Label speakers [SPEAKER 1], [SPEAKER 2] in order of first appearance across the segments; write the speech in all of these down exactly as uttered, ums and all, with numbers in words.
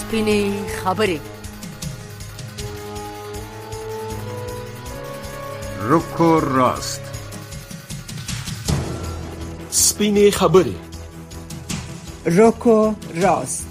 [SPEAKER 1] سپینې خبرې.
[SPEAKER 2] روکو راست.
[SPEAKER 3] سپینې خبرې.
[SPEAKER 4] روکو راست.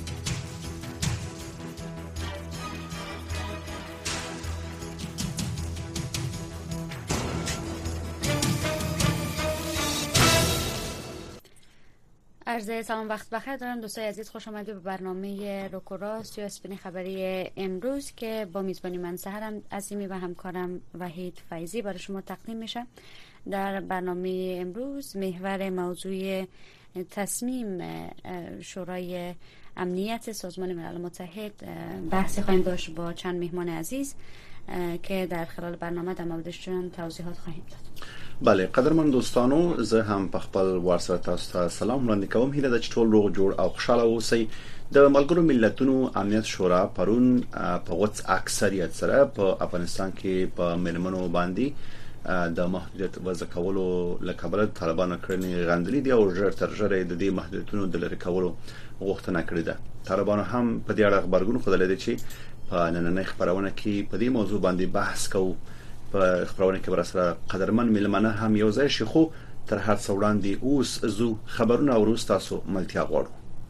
[SPEAKER 5] عرض سلام وقت بخیر دارم دوستای عزیز، خوش آمدید به برنامه روکو راست یا اسپین خبری امروز که با میزبانی من سحر عظیمی و همکارم وحید فیضی برای شما تقدیم میشه. در برنامه امروز محور موضوع تصمیم شورای امنیت سازمان ملل متحد بحثی خواهیم داشت با چند مهمان عزیز که در خلال برنامه در موردشون توضیحات خواهیم داد.
[SPEAKER 6] بله قدرمن دوستانو، زه هم په خپل ورسره تاسو ته سلام وړاندې کوم. هیله ده چې ټول روغ جوړ او خوشاله اوسئ. د ملګرو ملتونو امنیت شورا پرون په وڅ اکثریت سره په افغانستان کې په ملمنو باندې د محدودیت وضع کولو لکبل طالبانو کړنې غندلې دي او ژر تر ژره د دې محدودیتونو د لری کولو غوښتنه کړې ده. طالبانو هم په دې اړه خبرګون خوده دي چې په نننۍ خبرونه کې په دې موضوع باندې بحث کوو. په خبرونه کې برسره قدرمن ملمنه هم یو ځای شي، خو تر هر څو وړاندې اوس زو خبرونه ورس تاسو ملتیا غواړو.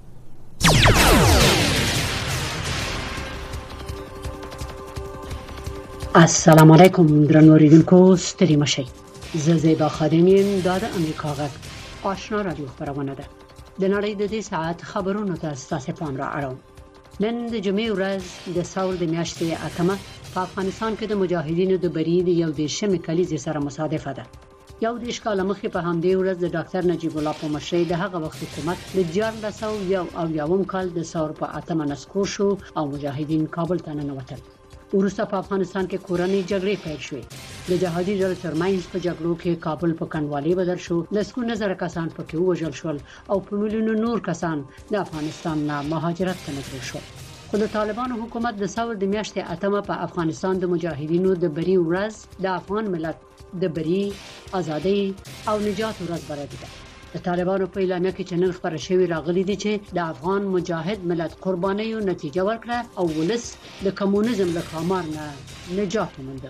[SPEAKER 7] السلام علیکم درنو اوریدونکو، ستړي مشئ. زه زیبا خادمین د امریکا غږ آشنا رادیو خبرونه ده. د نړۍ د دې ساعت خبرونو ته تاسو پام را اړوم. نن د جمعې ورځ د ساول د میاشتې اتمه په افغانستان کې د مجاهدینو د بری د یو دیشمې کلیزې سره مصادفه ده. یو دیش کال مخکې په همدې ورځ د ډاکټر نجیب الله په مشرۍ د هغه وخت حکومت د دیارلس سوه یو او یوم کال د ثور په اتمه نسکور شو او مجاهدین کابل ته ننوتل. وروسته په افغانستان کې کورنۍ جګړې پیل شوې. د جهادي ډلو ترمنځ په جګړو کې کابل په کنوالي بدل شو. لسګونه زره کسان پکې وژل شول او په میلیونونو نور کسان د افغانستان نه مهاجرت ته مجبور شول. خو د طالبانو حکومت د ثور د میاشتې اتمه په افغانستان د مجاهدینو د بری ورځ د افغان ملت د بری، ازادۍ او نجات ورځ بللې ده. د طالبانو په اعلامیه کې چې نن خبره شوې راغلي دي چې د افغان مجاهد ملت قربانیو نتیجه ورکړه او ولس د کمونیزم له خامار نه نجات وموند.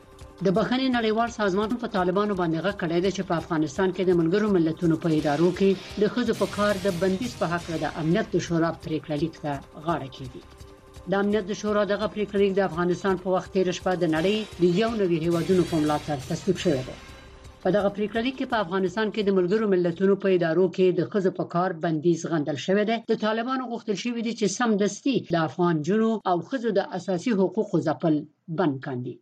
[SPEAKER 7] د بخښنې نړیوال سازمان په طالبانو باندې غږ کړی دی چې په افغانستان کې د ملګرو ملتونو په ادارو کې د ښځو په کار د بندیز په حق د امنیت د شورا پریکړه لیک ته غاړه کېږي. د امنیت د شورا دغه پریکړه لیک د افغانستان په وخت تیر شپه د نړۍ د یو نوي هیوادونو په ملاتړ تصویب شوی دی. په دغه پریکړه لیک کې په افغانستان کې د ملګرو ملتونو په ادارو کې د ښځو په کار بندیز غندل شوی دی. د طالبانو غوښتل شوی دی چې سمدستي د افغان جنو او ښځو د اساسي حقوقو ځپل بند کاندي.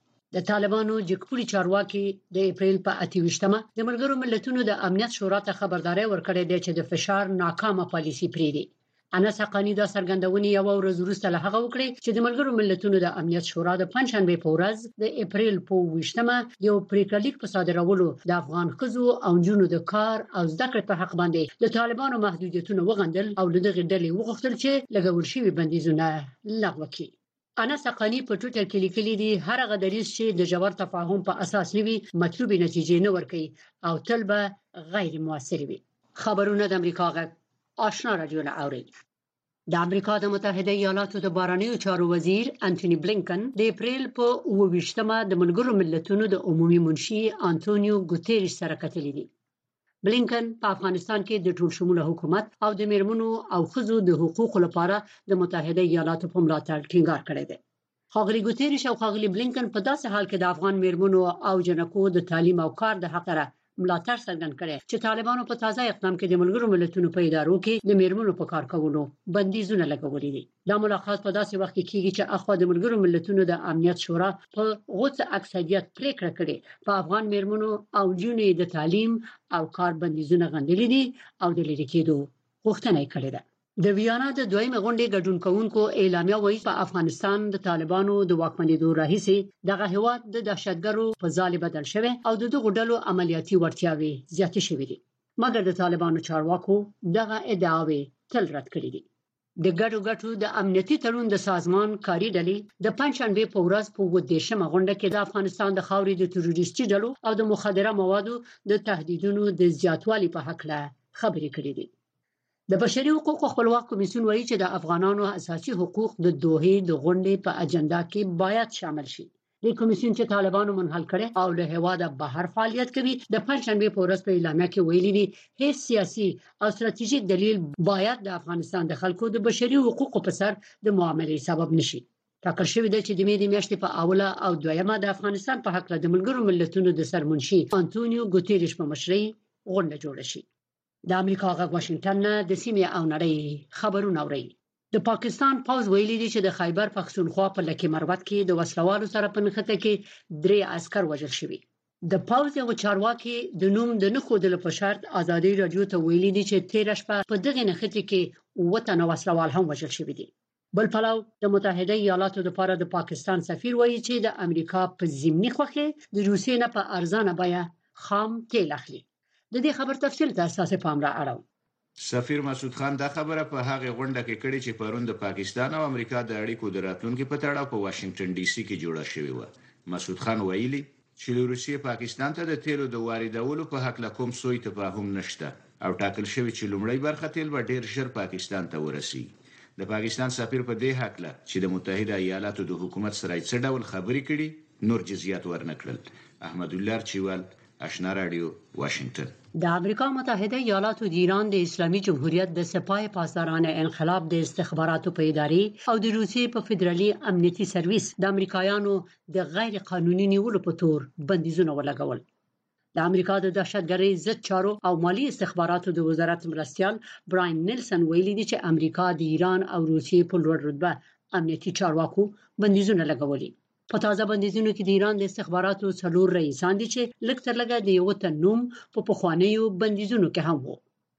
[SPEAKER 7] د طالبانو جګپوري چارواکي د اپریل په اته ویشتمه د ملګرو ملتونو د امنیت شورا ته خبرداري ورکړې ده چې د فشار ناکامه پالیسي پریدي. انس حقانی دا څرګندونې یو ورځ وروسته له هغه وکړې چې د ملګرو ملتونو د امنیت شورا د پنځشنبه په ورځ د اپریل په ویشتمه یو پریکړه لیک په صادرولو د افغان ښځو او نجونو د کار او زده کړې په حق باندې د طالبانو محدودیتونه وغندل او له دغه ډلې وغوښتل چې لګول شوی بندیزونه لغوه کړي. انس حقانی په ټویټر کې لیکلي دي هر هغه دریځ چې د جوړ تفاهم په اساس نیوي مطلوبې نتیجې نه ورکړي او تل به غیر موثر وي. خبرونه د امریکا غږ آشنا رادیو نه اوري. د امریکا د متحده ایالاتو د بهرنیو چارو وزیر انټونی بلینکن د اپریل په اوه ویشتمه د ملګرو ملتونو د عمومي منشي انټونیو ګوتریش سره کتلي دي. بلینکن په افغانستان کې د ټول شموله حکومت او د میرمنو او ښځو د حقوقو لپاره د متحده ایالاتو په ملاتړ ټینګار کړی دی. ښاغلي ګوتریش او ښاغلي بلینکن په داسې حال کې د افغان میرمنو او جنکو د تعلیم او کار د حق لپاره ملاتړ څرګند کړي چې طالبانو په تازه اقدام کې د ملګرو ملتونو په ادارو کې د میرمنو په کار کولو بندیزونه لګولي دي. دا ملاقات په داسې وخت کې کیږي چې اخوا د ملګرو ملتونو د امنیت شورا په غوڅ اکثریت پریکړه کړې په افغان میرمنو او جنونو د تعلیم او کار بندیزونه غندلي دي او د لری کېدو غوښتنه کړې ده. د ویانا د دویمه غونډې ګډون کوونکو اعلامیه وایي په افغانستان د طالبانو د واکمنېدو راهیسې دغه هیواد د دهشتګرو په ځای بدل شوی او د دغه ډلو عملیاتي وړتیاوې زیاتې شوې دي. مګر د طالبانو چارواکو دغه ادعاوې تل رد کړې دي. د ګډو ګټو د امنیتي تړون د سازمان کاري ډلې د پنځشنبه په ورځ په ودیشمه غونډه کې د افغانستان د خاورې د تروریستي ډلو او د مخدره موادو د تهدیدونو د زیاتوالي په حق له خبرې کړې دي. د بشري حقوقو خپلواک کمیسیون وایي چې د افغانانو اساسي حقوق د دوحې د غونډې په اجنډا کې باید شامل شي. د کمیسیون چې طالبانو منحل کړي او له هواده بهر فعالیت کوي د پنځشنبه په ورځ په اعلامیه کې ویلي دي هیڅ سیاسي او ستراتیژیک دلیل باید د افغانستان د خلکو د بشري حقوقو په سر د معاملې سبب نشي. ټاکل شوی دی چې د مې د میاشتې په اوله او دویمه د افغانستان په حق له د ملګرو ملتونو د سرمنشي انټونیو ګوتيريش په مشرۍ غونډه جوړه شي. د امریکا غږ واشنگټن نه د سیمې او نړۍ خبرونه اوري. د پاکستان پوز ویلي دی چې د خیبر پختونخوا په لکه مروت کې د وسلوالو سره په نښته کې درې عسكر وژل شوي. د پوز یو چارواکي د نوم د نخو د په شرط ازادي رادیو ته ویلي دی چې تیر شپه په دغه نښته کې وطن وسلوال هم وژل شوي دي. بل پلاو د متحده ایالاتو لپاره د پاکستان سفیر وایي چې د امریکا په ضمني خوخه د روسیې نه په ارزانه بیه خام تیل اخلي. د دې خبر تفصیل د اساس په امر اړه
[SPEAKER 1] سفیر مسعود خان دا خبره په هغه غونډه کې کړې چې پرون د پاکستان او امریکا د اړیکو د راتلونکو په تړاو په واشنگټن ډي سي کې جوړه شوې و. مسعود خان ویلي چې روسیې پاکستان ته د تیلو د واردولو په حق له کوم سوی تفاهم نشته او ټاکل شوی چې لومړی برخه تیل به ډیر ژر پاکستان ته ورسي. د پاکستان سفیر په دې حق له چې د متحده ایالاتو د حکومت سره څه ډول خبرې کړي نور جزئیات ورنکړل. احمد الله چوال آشنا رادیو واشنگټن.
[SPEAKER 7] د امریکا متحده ایالاتو د ایران د اسلامي جمهوریت د سپاه پاسداران انقلاب د استخباراتو په ادارې او د روسیې په فدرالي امنیتي سرویس د امریکایانو د غیر قانوني نیولو په تور بندیزونه ولګول. د امریکا د دهشتګرۍ ضد چارو او مالی استخباراتو د وزارت مرستيال براین نیلسن ویلي دی چې امریکا د ایران او روسیې په لوړ رتبه امنیتي چارواکو بندیزونه لګولي. په تازه بندیزونو کې د ایران د استخباراتو څلور رئیسان دي چې لکه تر لږه د یو تنوم په پخوانیو بندیزونو کې هم وو.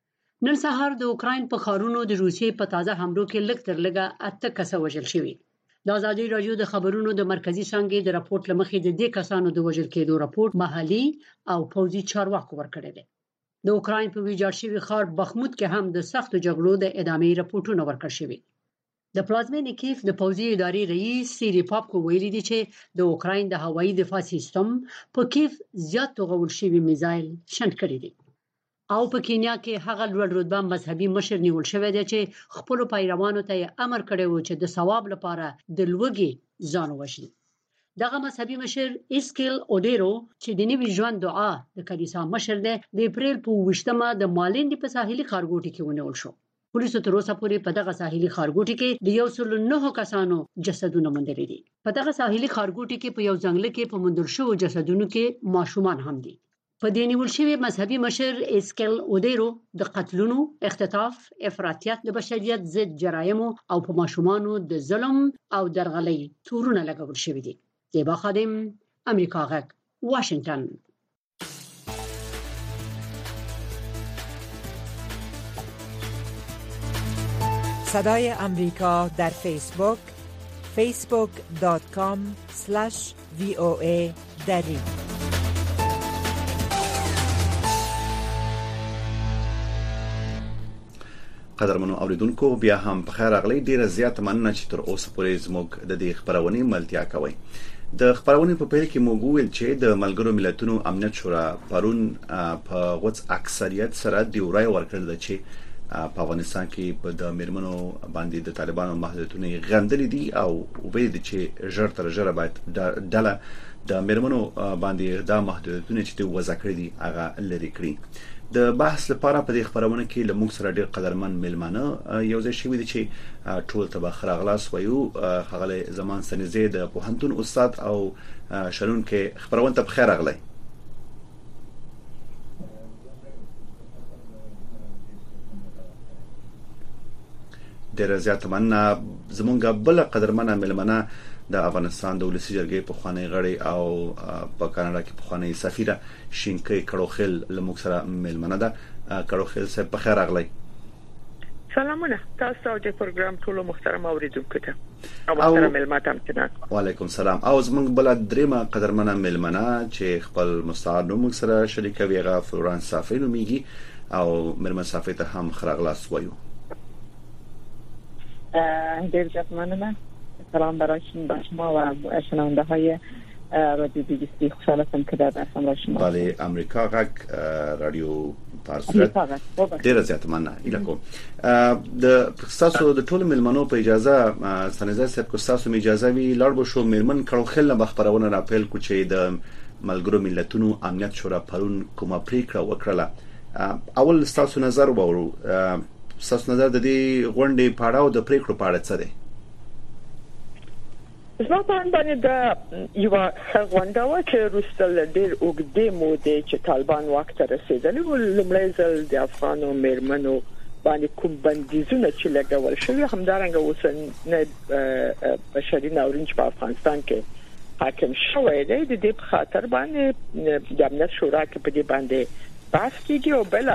[SPEAKER 7] نن سهار د اوکراین په خارونو د روسیې په تازه حملو کې لکه تر لږه اته کسه وژل شوي. د ازادي رادیو د خبرونو د مرکزی څنګه د راپورټ لمخې د دې کسانو د وژل کېدو راپورټ محلي او پوځي چارواکو ورکړی دی. د اوکراین په ویجاړ شوي ښار بخمود کې هم د سختو جګړو د ادامې راپورټونه ورکړل شوي. د پلازمینې کیف د پوځي ادارې رئیس سيري پاپکو ویلي دی چې د اوکراین د هوایي دفاع سیستم په کیف زیات توغول شوی میزایل شنډ کړی دی. او په کینیا کې هغه لوړ رتبه مذهبي مشر نیول شوی دی چې خپل پیروانو ته امر کړی و چې د ثواب لپاره د لوږې ځان وژني. دغه مذهبي مشر اسکیل اودیرو چې د نوي ژوند دعا د کلیسا مشر دی د اپریل په وشتمه د مالندې په ساحلي ښارګوټي کې ونیول شو. پولیسو تر اوسه پورې په دغه ساحلي ښارګوټي کې د یو سل نه کسانو جسدونه موندل دي. په دغه ساحلي ښارګوټي کې په یو ځنګل کې په موندل شوو جسدونو کې ماشومان هم دي. په دې نیول شوی مذهبي مشر اسکیل اودیرو د قتلونو، اختطاف، افراطیت د بشریت ضد جرایم او په ماشومانو د ظلم او درغلۍ تورونه لګول شوی دي. زیبا خادم، امریکا غږ، واشنگټن.
[SPEAKER 4] صدای امریکا در فیسبوک فیسبوک دات کام اسلش وی او ای دری.
[SPEAKER 6] قدرمنو اوریدونکو بیا هم په خیر اغلی ډیره زیات مننه چې تر اوسه پورې زموږ د دې خبرونې ملتیا کوي. د خبرونې په پیل کې موږ ویل چې د ملګرو ملتونو امنیت شورا پرون په غوڅ اکثریت سره دی ورای ورکړل چې په افغانستان کې په د میرمنو باندې د طالبانو محدودیتونه غندلې دي او ویل دي چې ژر تر ژره باید ډله د میرمنو باندې د محدودیتونه چې د وضع کړې دي هغه لري کړی. د بحث لپاره په دې خبرونه کې لموږ سره ډېر قدرمن ملمانه یو ځای شوی دي چې ټول ته بخره غلاس وایو. هغه زمان سنځي د پوهنتون استاد او شرون کې خبرونه ته بخیر اغلی. ډېر زیات مننه. زمونږ بل قدرمنه ملمنه د افغانستان د ولسی جرګې په خوانی غړي او په کاناډا کې په خوانی سفیره شینکې کړوخل لموږ سره ملمنه ده. کړوخل صاحب په خیر اغلی.
[SPEAKER 8] سلامونه تاسو ته پروګرام ټول محترم اوریدونکو ته او محترم ملماتم ته
[SPEAKER 6] وعلیکم السلام. او زمونږ بل دریمه قدرمنه ملمنه چې خپل مستعار نوم سره شریکوي غا فلورانس صافی نومیږي او مرمن صافی ته هم خرغلاس وایو.
[SPEAKER 8] دیر جات مننه. سلام برای شما و شنونده های رادیو بی بی سی. خوشحال هستم که در همراه شما.
[SPEAKER 6] بله امریکا غږ رادیو په هر صورت ډیر زیات مننه اله کوم د تاسو د ټول ملمنو په اجازه سنځه صاحب کو تاسو می اجازه وی لړ شو میرمن کړو خل مخبرونه راپیل کو چې د ملګرو ملتونو امنیت شورا پرون کومه پریکړه وکړه اول تاسو نظر وورو تاسو نظر د دې غونډې پاړاو د پریکړو پاړه څه دی
[SPEAKER 8] زما په اند باندې دا یو غونډه و چې روسل ډېر اوږدې مودې چې طالبان وخت ته رسیدلی و لمړی ځل د افغانو میرمنو باندې کوم بندیزونه چې لګول شوی همدارنګه اوس بشري ناورین په افغانستان کې حاکم شوی دی د دې په خاطر باندې د امنیت شورا کې په دې باندې بحث کیږي او بل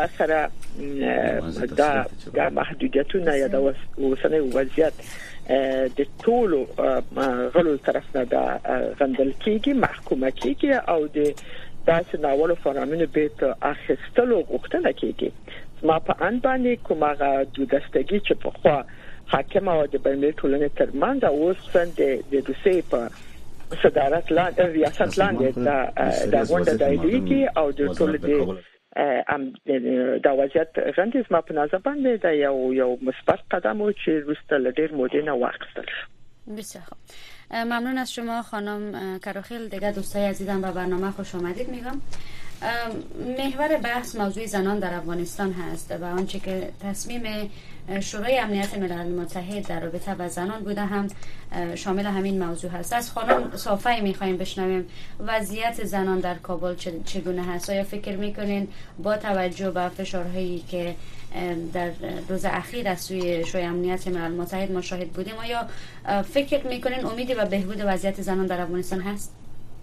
[SPEAKER 8] اخره دا د محدودیتونو یا د اوسنۍ وضعیت د ټولو غلو طرف نه دا غندل کیږي محکومه کیږي او د داسې ناولو فرامینو به اخیستلو غوښتنه کیږي ما په ان باندې کومه د دستګي چې په خوا حاکم او د بین‌المللي ټولنې ترمنځ اوس څنګه د روسیې په صدارت لاندې ریاست لاندې دا غونډه دایریږي او د ټولو د ام د وضعیت غندیز ما په نظر باندې دا یو یو مثبت قدم و چې روستا ډیر مودې نه واخیستل.
[SPEAKER 5] بسیار خوب، ممنون از شما خانم کراخیل. دیگه دوستای عزیزم به برنامه خوش آمدید میگم. محور بحث موضوع زنان در افغانستان هست و آنچه که تصمیم شورای امنیت ملل متحد در رابطه با زنان بوده هم شامل همین موضوع هست. از خانم صافی میخوایم بشنویم وضعیت زنان در کابل چگونه هست. آیا فکر میکنین با توجه به فشارهایی که در روز اخیر از سوی شورای امنیت ملل متحد ما شاهد بودیم، آیا فکر میکنین امیدی به بهبود وضعیت زنان در افغانستان هست؟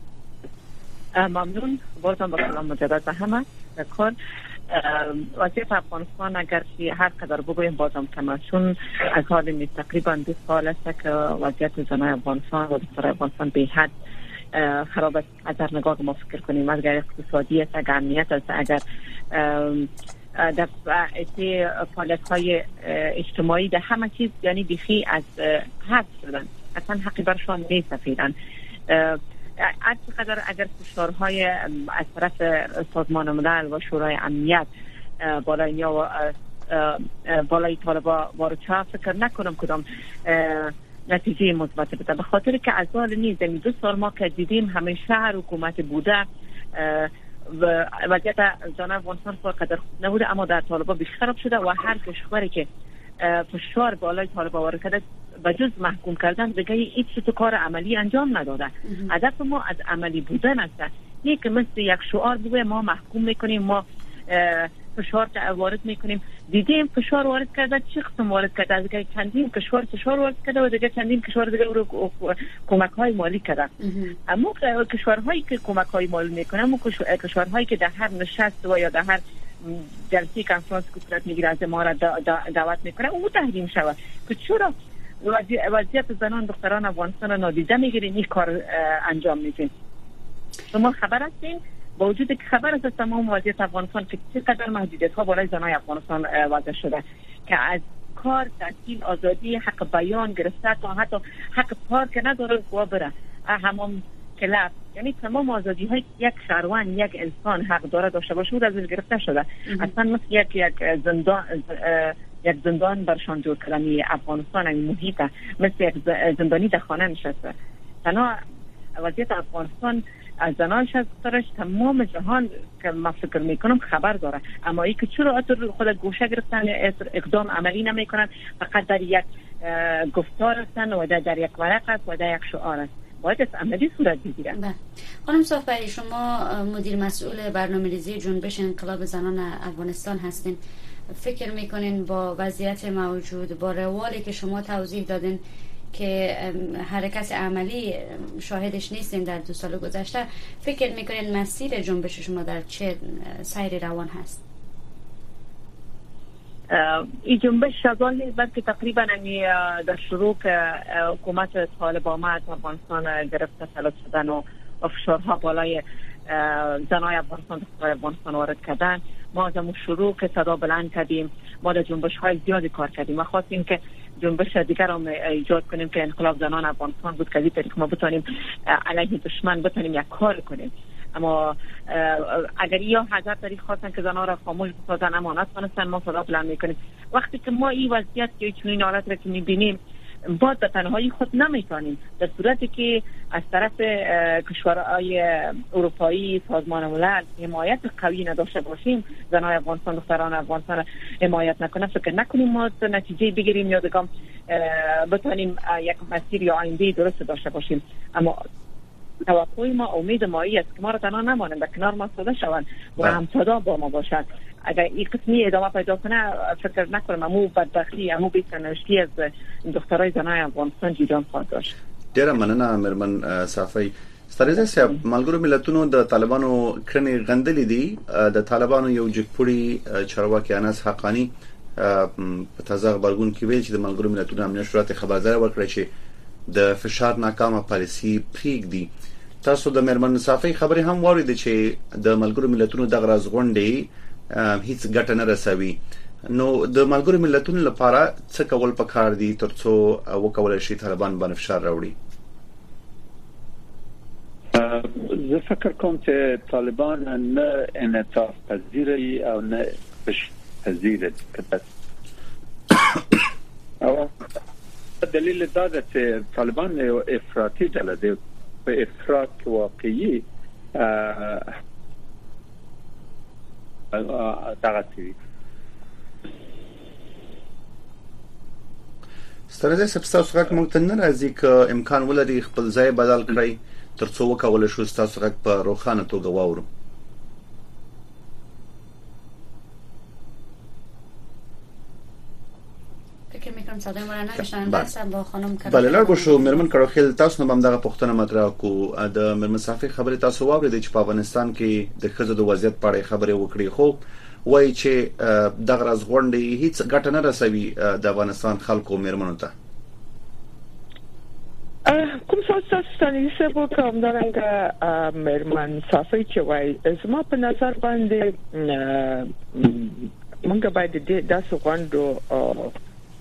[SPEAKER 9] ممنون. بازم با سلام مجدد به همه. کار وضعیت افغانستان اگر که هر قدر بگویم بازم کم چون از حال نیست تقریبا دو سال است که وضعیت زنان افغانستان و دختر افغانستان به حد خراب است. از هر نگاه ما فکر کنیم اگر اقتصادی است، اگر امنیت است، اگر در فعالیت های اجتماعی، در همه چیز یعنی بیخی از حد شدن، اصلا حقی برشان نیست فعلا. از قدر اگر فشارهای از طرف سازمان ملل و شورای امنیت بالای یا و بالای طالبا وارد فکر نکنم کدام نتیجه مثبت بده، به خاطر که از حال نیز در دو سال ما که دیدیم همیشه حکومت بوده و وضعیت زنان افغانستان قدر خوب نبوده، اما در طالبا بیش خراب شده و هر کشوری که فشار بالای طالبا وارد کرده به جز محکوم کردن دیگه هیچ تو کار عملی انجام نداده. هدف ما از عملی بودن است، نه که مثل یک شعار بگویم ما محکوم میکنیم، ما فشار وارد میکنیم. دیدیم فشار وارد کرده، چه قسم وارد کرده؟ دیگه چندین کشور فشار وارد کرده و دیگه چندین کشور دیگه رو کمک های مالی کرده. اما کشورهایی که کمک های مالی میکنن، اما کشورهایی که در هر نشست و یا در هر جلسه کنفرانس که صورت میگیره از ما را دعوت میکنه او تحریم شود که چرا وضعیت زنان دختران افغانستان را نادیده میگیرین، این کار انجام میدین. شما خبر هستین با وجود که خبر است تمام وضعیت افغانستان که چقدر محدودیت ها بالای زنان افغانستان وضع شده که از کار، تحصیل، آزادی، حق بیان گرفته تا حتی حق پارک نداره و بره همون کلاب، یعنی تمام آزادی های یک شهروند یک انسان حق داره داشته باشه او از گرفته شده. اصلا مثل یک یک زندان یک زندان برشان جور کردنی افغانستان این محیطه، مثل یک زندانی در خانه نشسته. تنها وضعیت افغانستان از زنانش از دخترش تمام جهان که ما فکر میکنم خبر داره، اما ای که چرا اتر خود گوشه گرفتن اقدام عملی نمیکنن، فقط در یک گفتار هستن و در یک ورق است و در یک شعار است. باید از عملی صورت بگیره.
[SPEAKER 5] خانم صافی، شما مدیر مسئول برنامه‌ریزی جنبش انقلاب زنان افغانستان هستین. فکر میکنین با وضعیت موجود، با روالی که شما توضیح دادین که حرکت عملی شاهدش نیستیم در دو سال گذشته، فکر میکنین مسیر جنبش شما در چه سیر روان هست؟
[SPEAKER 9] این جنبش شغال نیست، بلکه تقریبا در شروع که حکومت طالب آمد افغانستان گرفته سلط شدن و فشارها بالای زنای افغانستان دخترای افغانستان وارد کردن، ما از اون شروع که صدا بلند کردیم، ما در جنبش های زیادی کار کردیم و خواستیم که جنبش دیگر رو ایجاد کنیم که انقلاب زنان افغانستان بود که از این طریق ما بتونیم علیه دشمن بتونیم یک کار کنیم. اما اگر یا حاضر تاریخ خواستن که زنها را خاموش بسازن اما نتونستن، ما صدا بلند میکنیم. وقتی که ما این وضعیت که چنین حالت را که میبینیم باز به تنهایی خود نمیتونیم، در صورتی که از طرف کشورهای اروپایی، سازمان ملل حمایت قوی نداشته باشیم، زنای افغانستان، دختران افغانستان حمایت نکنه، فکر نکنیم ما نتیجه بگیریم یا دگم بتونیم یک مسیر یا آینده درست داشته باشیم. اما توقع ما، امید ما است که ما را تنها نمانند، در کنار ما صدا شوند و هم صدا با ما باشند. اگر این قسمی ادامه پیدا کنه فکر نکنم امو بدبختی، امو بی‌سرنوشتی از دخترای زنای افغانستان جریان خواهد داشت.
[SPEAKER 6] ډیره مننه مرمن صافی. ستاسو صاحب ملګرو ملتونو د طالبانو کړنې غندلې دي. د طالبانو یو جګپوړي چارواکي انس حقانی په تازه خبرګون کې ویل چې د ملګرو ملتونو امنیت شورا ته خبردار ورکړی چې د فشار ناکامه پالیسي پریږدي. تاسو د مرمن صافی خبرې هم واورید چې د ملګرو ملتونو د غراز غونډې هیڅ ګټه نه رسوي. نو د ملګرو ملتونو لپاره څه کول پکار دي ترڅو وکولای شي طالبان باندې فشار راوړي؟
[SPEAKER 10] زه فکر کوم چې طالبان نه انعطاف پذیری او نه پذیری کده. او دلیل دا ده چې طالبان یو افراطي ډله ده، په افراط واقعي دغه څه
[SPEAKER 6] ستاسو سبستاسو غږ مونږ ته نه راځي که امکان ولري خپل ځای بدل کړئ ترڅو وکولای شو ستاسو غږ په روښانه توګه واورو.
[SPEAKER 5] فکر میکنم صدای ما را نمیشنن. دستم با خانم کړه.
[SPEAKER 6] بله لار بشو مرمن کړه تاسو نو هم دغه پښتنه مطرح کو د مرمن صافي خبره تاسو واورید چې په افغانستان کې د خزو د وضعیت په اړه خبره وکړي، خو وای چې دغه راز غونډې هیڅ ګټه نه رسوي د افغانستان خلکو مرمنو ته.
[SPEAKER 8] کوم څه ستاسو څه په کوم درنګ مرمن صافي چې وای زما په نظر باندې موږ باید د داسې غونډو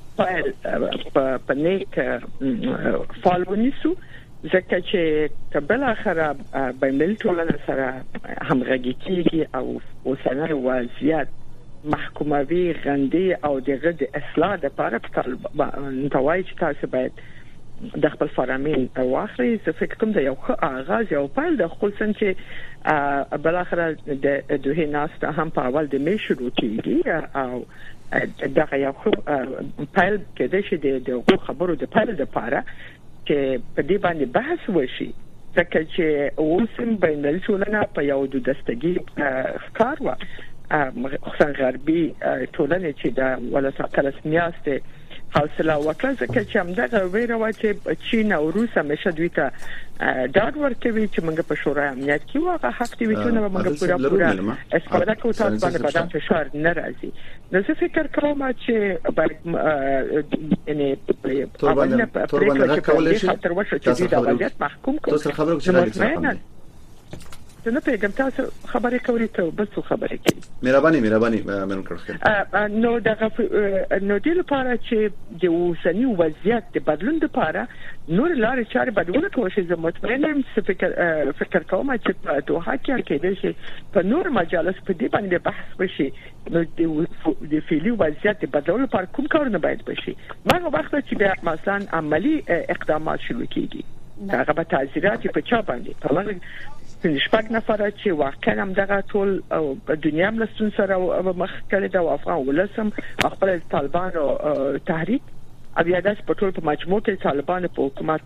[SPEAKER 8] په نیک فالونیسو ځکه چې قبل اخره بین ټولنه سره همغږي کیږي او اوسنۍ وضعیت محکوموي غندي او دغه د اصلاح لپاره په توای چې تاسو باید د خپل فرامین واخلي. زه فکر کوم دا یو ښه آغاز یو پیل د خپلسن چې بل اخره د دوه ناست هم په اول د می شروع کیږي او دغه یو پیل کېدای شي د خبرو د پیل لپاره چې په دې باندې بحث وشي، ځکه چې اوسم بین ټولنه په یو د دستګي ښکار و خصوصا غربي ټولنه چې د ولسمشر رسمیت حوصله وکړه، ځکه چې همدغه ویره و چې چین او روس همیشه دوی ته ډاډ ورکوي چې موږ په شورای امنیت کې واغه حق دی ویټونه موږ پورا پورا استفاده کوو، تاسو باندې بدن فشار نه راځي. نو زه فکر کوم چې باید یعنی
[SPEAKER 6] اول په پریکړه کولای شي
[SPEAKER 8] تر وسه چې د وضعیت محکوم کړي.
[SPEAKER 6] تاسو خبرو کې
[SPEAKER 8] زه نه پیغام تاسو خبرې کوي ته بس خبرې کوي.
[SPEAKER 6] مهرباني مهرباني من کړخه
[SPEAKER 8] نو دغه نو د لپاره چې د اوسنی وضعیت د بدلون لپاره نور لارې چارې بدلون کوشش زه مطمئن یم چې فکر فکر کوم چې په دوحه کې کېدای شي په نور مجالس په دې باندې بحث وشي. نو د فعلی وضعیت د بدلون لپاره کوم کارونه باید بشي؟ هغه وخت چې بیا مثلا عملی اقدامات شروع کیږي هغه به تعزیرات په چا باندې په لږ شپږ نفر چې واقعا هم دغه ټول په دنیا هم لستون سره مخ کړي د افغان ولسم خپل طالبان او تحریک او یا داس په ټول په مجموع کې طالبان په حکومت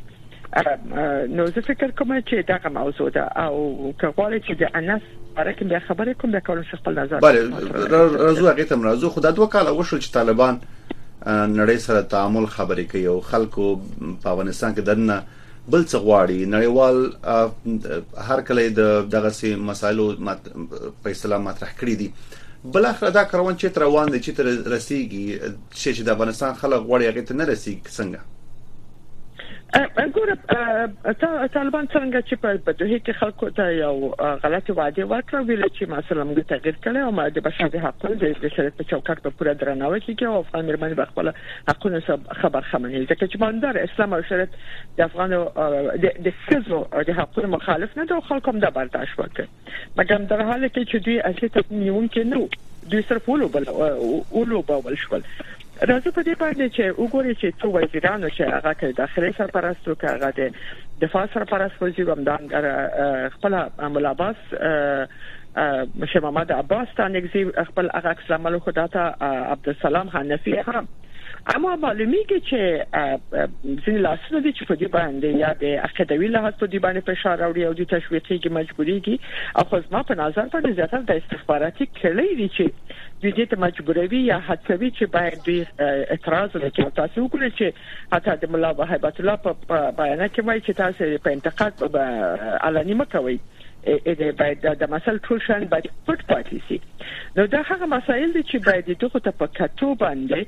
[SPEAKER 8] باندې. نو زه فکر کوم چې دغه موضوع ده او که غواړئ چې د انس برکه بیا خبرې کوم د کارون خپل نظر
[SPEAKER 6] بله راځو هغه ته راځو. خو دا دوه کاله وشو چې طالبان نړۍ سره تعامل خبرې کوي او خلکو په افغانستان کې دنه بل څه غواړي. نړیوال هر کله د دغه سي مسایلو په اسلام مطرح کړی دي. بل اخر دا کاروان چې تر روان دي چې تر رسیږي چې د افغانستان خلک غواړي هغه ته نه رسیږي څنګه؟
[SPEAKER 8] ګوره طالبان څنګه چې په بدوهي کې خلکو ته یو غلطي وعده ورکړه ویل چې مثلا موږ تغیر کړي او د بشري حقوقو د شریعت په چوکاټ په پوره درناوي کې او افغان مېرمنې په خپل حقونو خبر خمنې ځکه چې باندې اسلام او شریعت د افغانو د ښځو د حقوقو مخالف نه د خلکو هم د برداشت وکړي مګر در حال کې چې دوی اصلي تصمیم ممکن نو دوی صرف ولو بل ولو بل شول راځي په دې باندې چې وګورئ چې څو وزیرانو چې هغه کې داخلي سرپرستو کې هغه د دفاع سرپرست وزیر همدان خپل مولا عباس مشه محمد عباس تانګزي خپل هغه اسلام خدا ته عبدالسلام حنفي هم اما معلومیږي چې ځینې لاسونه دي چې په دې باندې یا د عقیدوي لحاظ په دې باندې فشار راوړي او د تشویقي مجبوريږي او خو زما په نظر باندې زیاتره د استخباراتي کړي دي چې د دې ته مجبوروي یا هڅوي چې باید دوی اعتراض وکړي. تاسو وګورئ چې حتی د مولا هیبت الله په بیان کې وایي چې تاسو په انتقاد علني مکوئ اې باید د مسل ټول شان باید پټ پاتې شي. نو دا هغه مسایل دي چې باید دغه ته په کتو باندې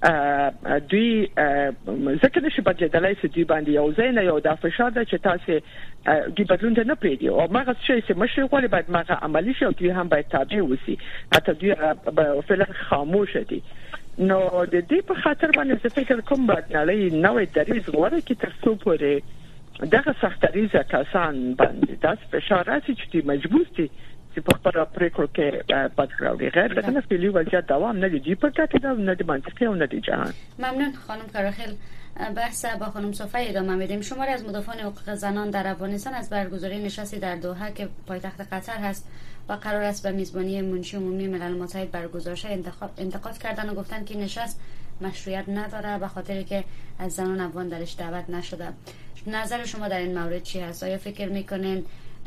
[SPEAKER 8] دوی ځکه نشي بدلای چې دوی باندې یو ځای نه یو د فشار د چې تاسو د بدلون ته نه پریدي او ماغه شي چې مشر غوړي باید ماغه عملی شي او دوی هم باید تابع وسی حتی دوی فعلا خاموش دي. نو د دې په خاطر باندې څه فکر کوم باید نه نوې دریز غوړي کې تر څو پورې دغه سختریزه کسان باندې داس فشار راځي چې مجبور دي چې په خپل پریکړه کې پات راوړي غیر دغه فعلی وضعیت دوام نه دی په کاته دا نه دی منطقي او نه دی جهان.
[SPEAKER 5] ممنون خانم کاراخیل. بحث با خانم صفایی ادامه میدیم. شماری از مدافعان حقوق زنان در افغانستان از برگزاری نشستی در دوحه که پایتخت قطر هست و قرار است به میزبانی منشی عمومی ملل متحد برگزار شه انتقاد کردن و گفتن که نشست مشروعیت نداره به خاطر که از زنان افغان درش دعوت نشده. نظر شما در این مورد چی هست؟ آیا فکر میکنین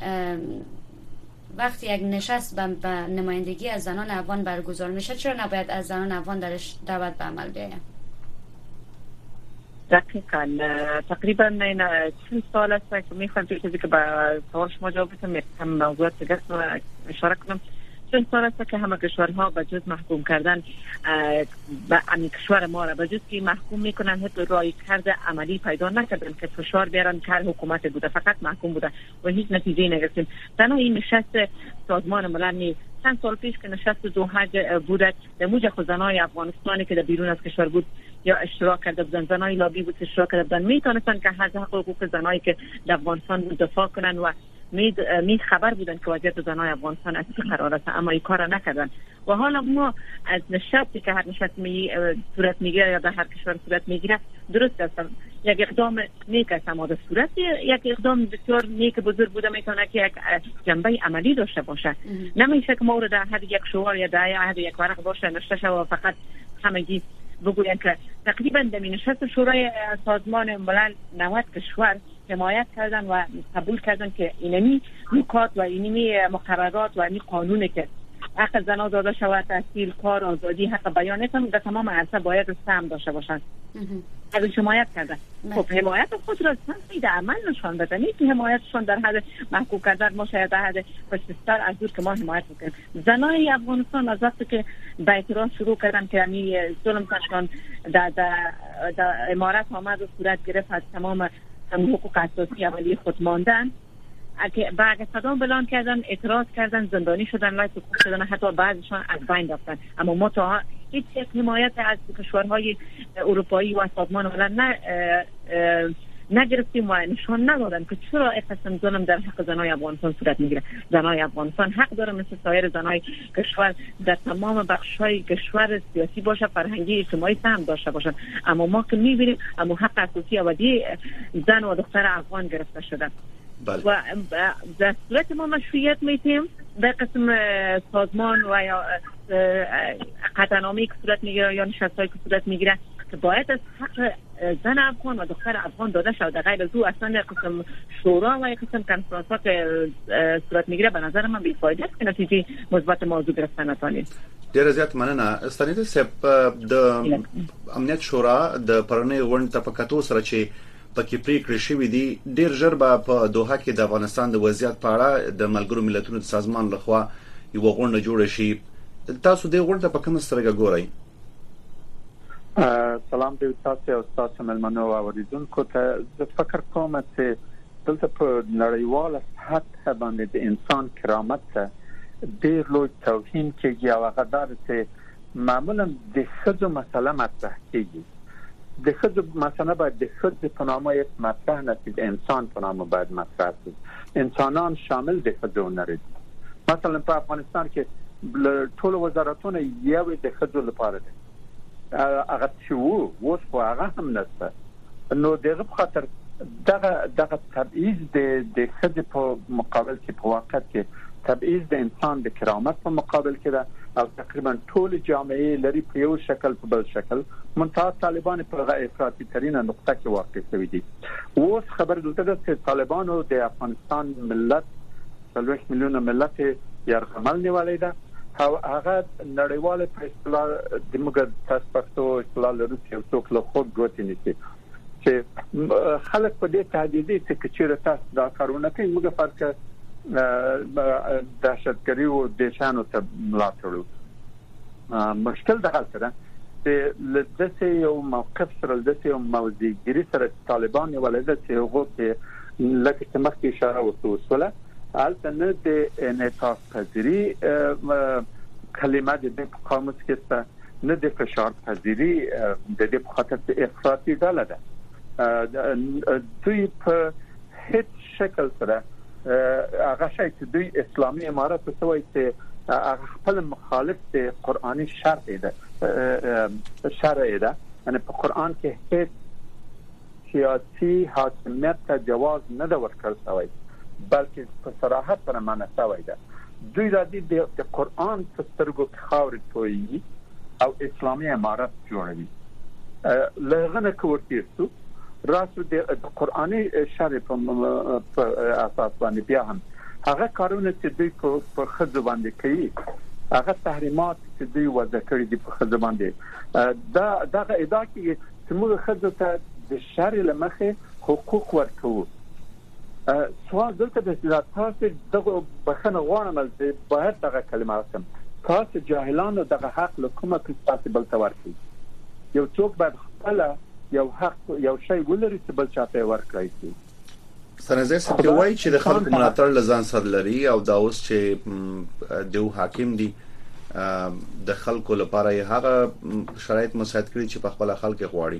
[SPEAKER 5] وقتی یک نشست به نمایندگی از زنان افغان برگزار میشه چرا نباید از زنان افغان درش دعوت به عمل بیاید؟
[SPEAKER 9] دقیقاً تقریبا این چند سال است که میخوام چیزی که به سوال شما جواب بدم هم موضوعات دیگه اشاره کنم. چند سال است که همه کشورها به جز محکوم کردن به این کشور ما را به جز که محکوم میکنن حتی رای کرده عملی پیدا نکردن که فشار بیارن که حکومت بوده فقط محکوم بوده و هیچ نتیجه نگرفتیم. تنها این نشست سازمان ملل نیست. چند سال پیش که نشست دوحه بوده در موج زنای افغانستانی که در بیرون از کشور بود یا اشتراک کرده بودن زنای لابی بود اشتراک کرده بودن میتونستن که از حقوق زنایی که در افغانستان دفاع کنن و می می خبر بودن که وضعیت زنای افغانستان از چه قرار است اما این کار نکردن و حالا ما از نشستی که هر نشست می صورت میگیره یا در هر کشور صورت میگیره درست است یک اقدام نیک است اما در صورت یک اقدام بسیار نیک بزرگ بوده میتونه که یک جنبه عملی داشته باشه. نمیشه که ما رو در هر یک شعار یا در هر یک ورق باشه نشته شه و فقط همگی بگوین که تقریبا در نشست شورای سازمان ملل نود کشور حمایت کردن و قبول کردن که اینمی نکات و اینمی مقررات و اینمی قانونه که حق زن آزاد شود تحصیل کار آزادی حق بیانتون در تمام عرصه باید سهم داشته باشند از حمایت کردن. خب حمایت خود را سمت عمل نشان بدن نیست حمایتشون در حد محکوم کردن ما شاید در حد پشتستر از دور که ما حمایت میکنیم. زنای افغانستان از وقتی که به اعتراض شروع کردن که همی ظلم کنشان در, در, در امارت آمد و صورت گرفت از تمام حقوق اساسی عملی خود ماندن که بعد صدام بلند کردن اعتراض کردن زندانی شدن لای سقوط شدن حتی بعضشان از بین رفتن اما ما تا هیچ یک حمایت از کشورهای اروپایی و سازمان ملل نه نگرفتیم و نشان ندادن که چرا قسم ظلم در حق زنای افغانستان صورت میگیره. زنای افغانستان حق داره مثل سایر زنای کشور در تمام بخش‌های کشور سیاسی باشه فرهنگی اجتماعی هم داشته باشن اما ما که میبینیم اما حق اساسی ابدی زن و دختر افغان گرفته شده بله. و در صورت ما مشروعیت میتیم در قسم سازمان و یا قطعنامه‌ای که صورت میگیره یا نشستایی که صورت میگیره که باید از حق زن افغان و دختر افغان داده شود در غیر از او اصلا یک قسم شورا و یک قسم کنفرانس‌ها که صورت میگیره به نظر من بی‌فایده است که نتیجه مثبت موضوع گرفتن نتونید.
[SPEAKER 6] ډیره زیات مننه. ستنید سپ د امنیت شورا د پرونی غونډې ته په کتو سره چې پکې پریکړې شوې دي ډیر ژر به په دوحه کې د افغانستان د وضعیت په اړه د ملګرو ملتونو د سازمان لخوا یو غونډه جوړه شي. تاسو د غونډې په کوم سترګه ګورئ؟
[SPEAKER 10] سلام دی تاسو او تاسو ملمنو اوریدونکو ته د فکر کوم چې دلته په نړیواله سطح باندې د انسان کرامت ته ډېر لوی توهین کېږي او هغه دا چې معمولا د ښځو مسله مطرح کېږي. د ښځو مسله باید د ښځې په نامه یې مطرح نه شي، د انسان په نامه باید مطرح شي. انسانان شامل د ښځو نه دي. مثلا په افغانستان کې ټول وزارتونه یو د ښځو لپاره دي، هغه چې وو اوس خو هغه هم نشته. نو دغه په خاطر دغه دغه تبعیض د د ښځې په مقابل کې په واقع کې تبعیض د انسان د کرامت په مقابل کې ده او تقریبا ټول جامعه لري په یو شکل په بل شکل منتها طالبان په غیر افراطي ترینه نقطه کې واقع شوی دي. اوس خبر دلته ده چې طالبانو د افغانستان ملت څلوېښت میلیونه ملت یرغمل نیولې ده او هغه نړیواله په اصطلاح د موږ تاسو پښتو اصطلاح لرو چې څوک له خود ګوتې نیسي چې خلک په دې تهدیدي چې کچېره تاسو دا کارونه کوي موږ فرق دهشتګري او د شانو ته ملاتړو. مشکل دا حل کړه چې لدته یو موقف سره لدته یو موضوعګری سره طالبان ولې چې هغه په لکه چې مخکې اشاره وکړه البته نه د انعطاف پذیری کلمه د قاموس کې څه نه د فشار پذیری د دې په خاطر چې افراطي ډله ده. دوی په هیڅ شکل سره هغه شی چې دوی اسلامي امارت څه وایي چې خپل مخالف د قرآني شرع ده شرع ده یعنی په قرآن کې هیڅ سیاسي حاکمیت ته جواز نه ده ورکړل شوی بلکې په صراحت سره معنا شوی ده. دوی را دي د قرآن په سترګو کې خاورې تویي او اسلامي امارت جوړوي. لغنه کوورتیسو راسو د قرآني شرع په اساس باندې بیا هم هغه کارونه چې دوی په خځو باندې کوي هغه تحریمات چې دوی وضع کړی دي په خځو باندې دا دغه ادعا کوي چې موږ خځو ته د شرع لمخې حقوق ورکوو. سوال دلته د تاسو دغه بخنه غواړم چې باید دغه کلمه راکم تاسو جاهلانو دغه حق له کومه تاسو بل تورکي یو څوک باید خپل یو حق یو شی ولري چې بل چاته ورکړي شي.
[SPEAKER 6] سنځه چې وایي چې د خلکو ملاتړ لزان سر لري او دا اوس چې دیو حاکم دي د خلکو لپاره یې هغه شرایط مساعد کړي چې په خپل خلک غواړي.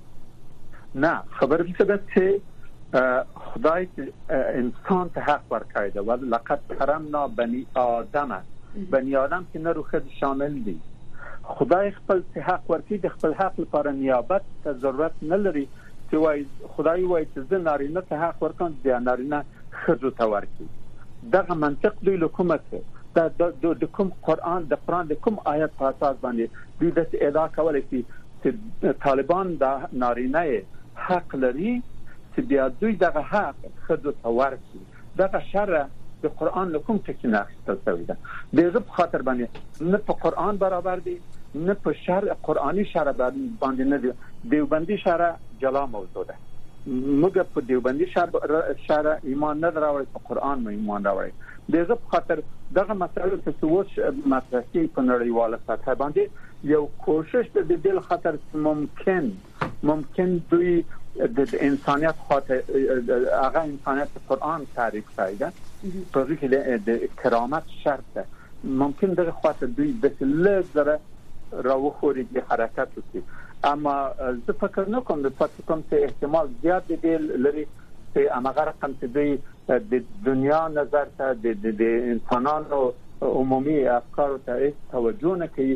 [SPEAKER 10] نه خبر څه ده چې خدای انسان ته حق ورکړی دی او لقد کرمنا بني آدم بني آدم کې نه روخه شامل دي. خدای خپل حق ورکړي د خپل حق لپاره نیابت ته ضرورت نه لري چې وای خدای وای چې زه نارینه ته حق ورکوم د نارینه ښځو ته ورکړي. دغه منطق دوی له کومه څه د کوم قرآن د قرآن د کوم آیت په اساس باندې دوی د ادعا کولای شي چې طالبان د نارینه حق لري چې بیا دوی دغه حق ښځو ته ورکړي. دغه شرع د قرآن له کوم څه نه اخیستل شوی ده. دغه په خاطر باندې نه په قرآن برابر دي نه په شرع قرآني شرع باندې نه دی. دیوبندي شرع جلا موضوع ده. موږ په دیوبندي شرع شرع ایمان نه راوړی په قرآن مې ایمان راوړی. دغه په خاطر دغه مسایل چې څوش مطرح کی په نړیواله سطح باندې یو کوشش د دې خاطر ممکن ممکن دوی د انسانیت خاطر هغه انسانیت قرآن تعریف کړی ده په ځکه د کرامت شرط ده ممکن دغه خاطر دوی د لږه راوخوري د حرکت وکړي. اما زه فکر نه کوم د پاتې کوم څه احتمال زیات دی لري چې هغه رقم چې دوی د دنیا نظر ته د انسانانو عمومي افکار ته توجه نه کوي.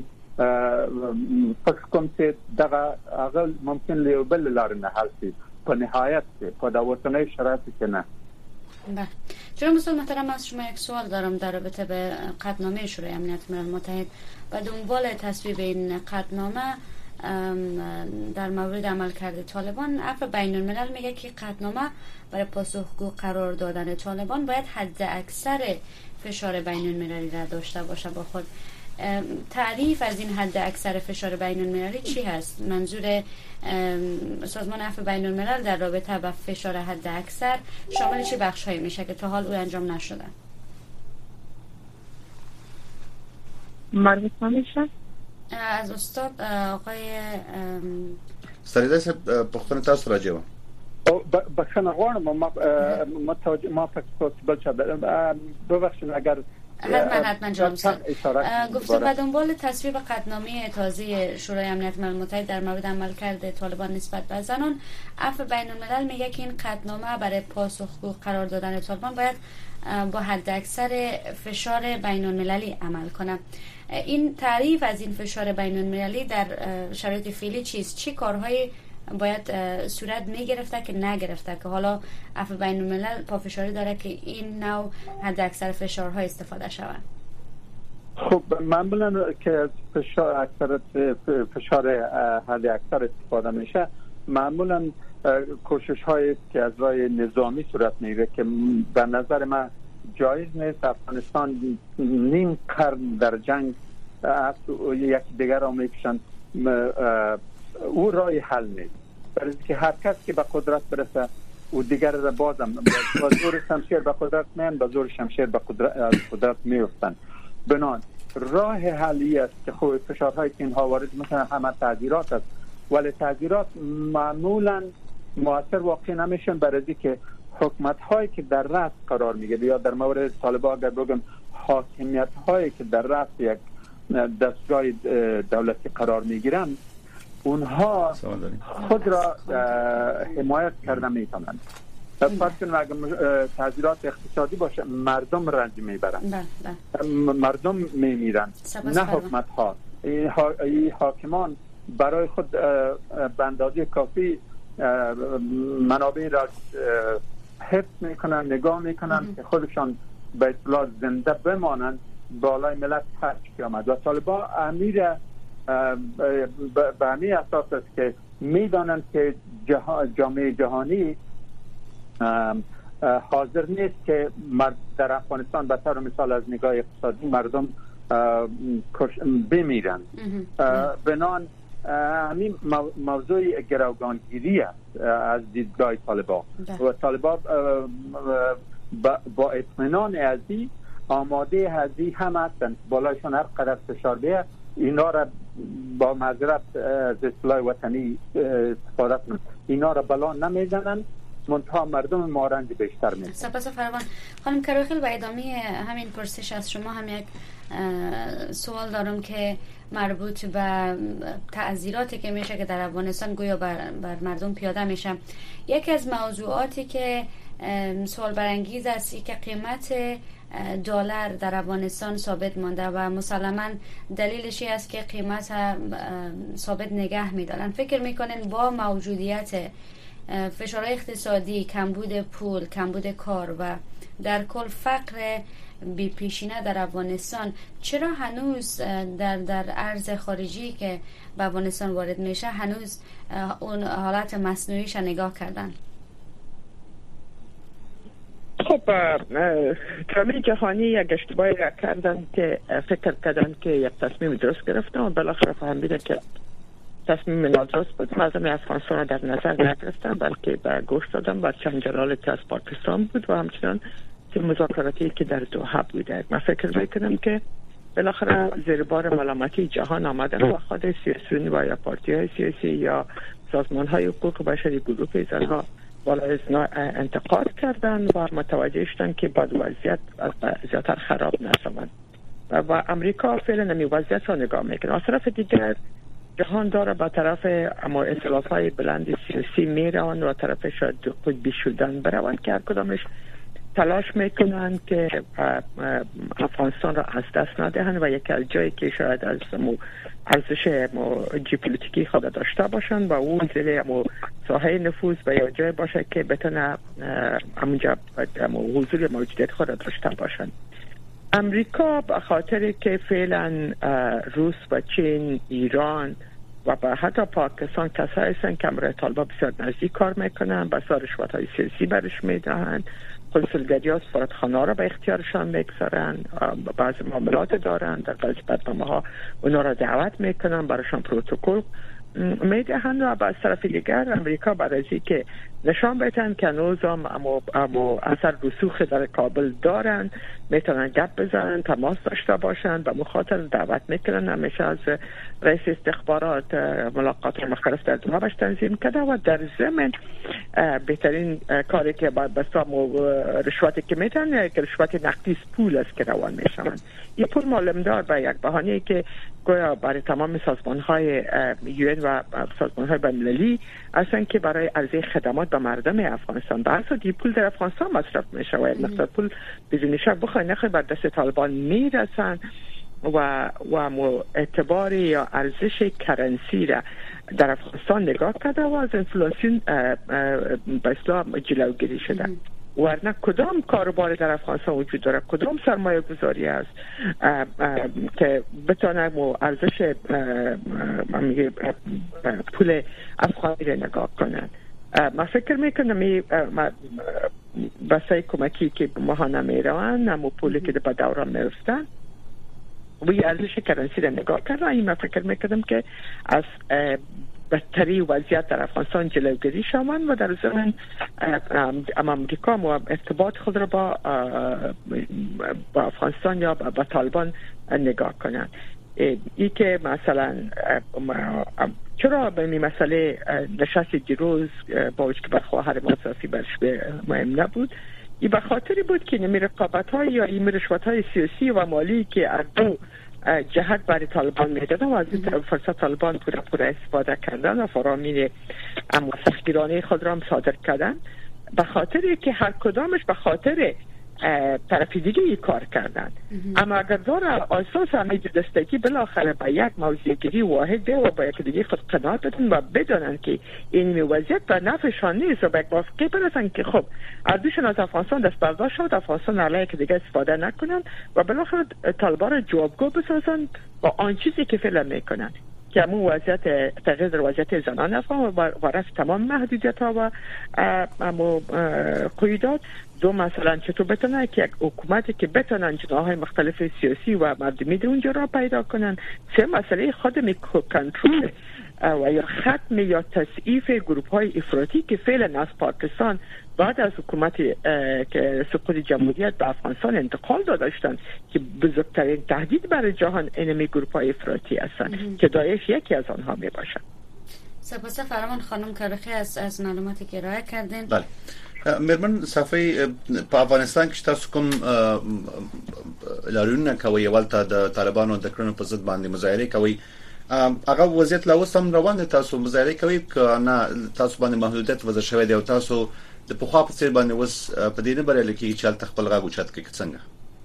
[SPEAKER 10] فکر کوم چې دغه هغه ممکن له بل لار نه حل شي په نهایت په دا وطني شرایط کې نه.
[SPEAKER 5] بله جناب استاد محترم از شما یک سوال دارم در رابطه به قطعنامه شورای امنیت ملل متحد و دنبال تصویب این قطعنامه در مورد عملکرد طالبان. عفو بین الملل میگه که قطعنامه برای پاسخگو قرار دادن طالبان باید حد اکثر فشار بین المللی را داشته باشه با خود. تعریف از این حد اکثر فشار بین المللی چی هست؟ منظور سازمان عفو بین الملل در رابطه با فشار حد اکثر شامل چه بخش‌هایی میشه که تا حال او انجام نشدن؟
[SPEAKER 9] مربوط میشه
[SPEAKER 5] از استاد آقای
[SPEAKER 6] سریده صاحب پختن تاسو راجعه
[SPEAKER 10] بخښنه غواړم ما متوجه ما پاسبل شد ببخشید اگر
[SPEAKER 5] حتما حتما جناب صادق گفتم به دنبال تصویب قطعنامه تازه شورای امنیت ملل متحد در مورد عملکرد طالبان نسبت به زنان، عفو بین الملل میگه که این قطعنامه برای پاسخگو قرار دادن طالبان باید با حد اکثر فشار بین المللی عمل کنه. این تعریف از این فشار بین المللی در شرایط فعلی چیست؟ چه کارهایی باید صورت می گرفته که نگرفته که حالا عفو بین الملل پافشاری داره که این نوع حد اکثر فشارها استفاده شود؟
[SPEAKER 10] خب معمولا که فشار اکثر فشار حد اکثر استفاده میشه معمولا کوشش هایی که از راه نظامی صورت میگیره که به نظر من جایز نیست. افغانستان نیم قرن در جنگ یکی دیگر را میکشند، او راه حل نیست. برای که هر کس که به قدرت برسه او دیگر را بازم با زور شمشیر به قدرت میان، با زور شمشیر به قدرت قدرت میفتن. بنان راه حلی است که خود فشارهایی که اینها وارد مثلا همه تعذیرات است، ولی تعذیرات معمولا مؤثر واقع نمیشن برای که حکومت هایی که در رأس قرار میگیره یا در مورد طالبان اگر بگم حاکمیت هایی که در رأس یک دستگاه دولتی قرار میگیرن اونها خود را حمایت کرده میتونند. فرض کنیم اگر تعذیرات اقتصادی باشه مردم رنج میبرن، مردم میمیرن نه حکومت ها. این حاکمان برای خود به اندازه کافی منابع را حفظ میکنن، نگاه میکنن که خودشان به اصطلاح زنده بمانند، بالای ملت ترک آمد. و طالبان امیر به همین اساس است که میدانند که جامعه جهانی حاضر نیست که در افغانستان به طور مثال از نگاه اقتصادی مردم بمیرند. بنان همین موضوع گروگانگیری است از دیدگاه طالبان و طالبان با اطمینان ازی آماده ازی هم هستند بالایشان هر قدر فشار بیاد اینا را با معذرت از اصطلاح وطنی استفاده کنند، اینا را بلا نمیزنن، منتها مردم ما رنج بیشتر می‌برند.
[SPEAKER 5] سپاس فراوان. خانم کراخیل به ادامه همین پرسش از شما هم یک سوال دارم که مربوط به تعذیراتی که میشه که در افغانستان گویا بر, بر مردم پیاده میشه. یکی از موضوعاتی که سوال برانگیز است که قیمت دلار در افغانستان ثابت مانده و مسلماً دلیلش است که قیمت ثابت نگه میدارن. فکر میکنین با موجودیت فشارهای اقتصادی، کمبود پول، کمبود کار و در کل فقر بی پیشینه در افغانستان چرا هنوز در در ارز خارجی که به افغانستان وارد میشه هنوز اون حالت مصنوعیش نگاه کردن؟
[SPEAKER 8] خب جامعه جهانی یک اشتباهی را کردن که فکر کردن که یک تصمیم درست گرفتن و بالاخره فهمیدن که تصمیم نادرست بود. مردم افغانستان را در نظر نگرفتن بلکه به گوش دادن و چند جلالی که از پاکستان بود و همچنان که مذاکراتی که در دوحه بوده. من فکر میکنم که بالاخره زیر بار ملامتی جهان آمدن و خود سیاسیون و یا پارتی های سیاسی یا سازمان های حقوق بشری گروه زنها بالا انتقاد کردن و متوجه شدن که بعد وضعیت زیادتر خراب نشود و, و امریکا فعلا نمی وضعیت را نگاه میکنه. از طرف دیگر جهان داره به طرف اما انقلاب های بلند سیاسی میروند و طرف شاید خود شدن بروند که هر کدامش تلاش میکنند که افغانستان را از دست ندهند و یک از جایی که شاید از ارزش ژئوپلیتیکی خود داشته باشند و اون زیر ساحه نفوذ و یا جای باشه که بتونه همونجا حضور موجودیت خود داشته باشند. امریکا به خاطر که فعلا روس و چین، ایران و با حتی پاکستان کسایی هستند که امروز طالبان بسیار نزدیک کار میکنن، بس رشوت‌های سیاسی برش میدهند، کنسولگری ها سفارتخانه را به اختیارشان میگذارن، بعضی معاملات دارن، در بعضی برنامه ها اونا را دعوت میکنن، براشان پروتکل میدهند و از طرف دیگر امریکا برای اینکه که نشان بدهند که هنوز هم اما اثر رسوخ در کابل دارند میتونن گپ بزنن، تماس داشته باشن. به مخاطر دعوت میکنن همیشه از رئیس استخبارات ملاقات مختلف در جنابش تنظیم کرده و در ضمن بهترین کاری که باید بسام رشوتی که میتن که رشوت نقدی پول است که روان میشن. این پول معلوم دار به یک بهانه که گویا برای تمام سازمان های یو ان و سازمان های بین‌المللی اصلا که برای عرضه خدمات به مردم افغانستان به اساس این پول در افغانستان مصرف میشه و مقدار پول بدون شک بخوای نخوای بر دست طالبان میرسن و و اعتبار یا ارزش کرنسی را در افغانستان نگاه کرده و از انفلاسیون به اصطلاح جلوگیری شده. ورنه کدام کاروبار در افغانستان وجود داره، کدام سرمایه گذاری است که بتونه ارزش پول افغانی را نگاه کنند. من فکر میکنم این بسای کمکی که ما ها نمیروند نمو پولی که به دوران میرفتن و این ارزش کرنسی را نگاه کردن. این من فکر میکنم که از بدتری وضعیت در افغانستان جلوگیری شوند و در ضمن امریکا و ارتباط خود را با با افغانستان یا با طالبان نگاه کنند. ای که مثلا چرا به این مسئله نشست دیروز با وجود که بر خواهر مصرفی برش مهم نبود، این به خاطری بود که نمی رقابت های یا این رشوت های سیاسی و مالی که از دو جهت برای طالبان میدادن و از این فرصت طالبان پورا پورا استفاده کردن و فرامین سختگیرانه خود را هم صادر کردن، به خاطری که هر کدامش به خاطر طرف دیگه ای کار کردن. اما اگر داره اساس همه دستگی بالاخره به یک موضوعگیری واحد ده و با یک دیگه خود قناعت بدن و بدانن که این وضعیت به نفعشان نیست و به یک موافقه برسن که خب اردوشان از افغانستان دست برداشت شد، افغانستان علیه که دیگه استفاده نکنن و بالاخره طالبان را جوابگو بسازن با آن چیزی که فعلا میکنن که همون وضعیت تغییر در وضعیت زنان افغان و رفع تمام محدودیت ها و همون قیودات. دو مثلا چطور بتونن که یک حکومتی که بتونن جناحهای مختلف سیاسی و مردمی در اونجا را پیدا کنن. سه مسئله خود میکرو کنترل و یا ختم یا تضعیف گروپ های افراطی که فعلا از پاکستان بعد از حکومت که سقوط جمهوریت به افغانستان انتقال داشتند که بزرگترین تهدید برای جهان اینمی گروپ های افراطی هستند که داعش یکی از آنها می باشد.
[SPEAKER 5] سپاس فراوان خانم کارخی از از معلوماتی که ارائه کردین.
[SPEAKER 6] بله مرمن صفحه په افغانستان کې تاسو کوم لارونه کوي ولته د طالبانو د کړنو په ضد باندې مظاهره کوي، هغه وضعیت لا اوس هم روان دي، تاسو مظاهره کوي کنه تاسو باندې محدودیت وضع شوی دی او تاسو د پخوا په څیر باندې اوس په دې نه بریل کې چې خپل غاغو چت کې څنګه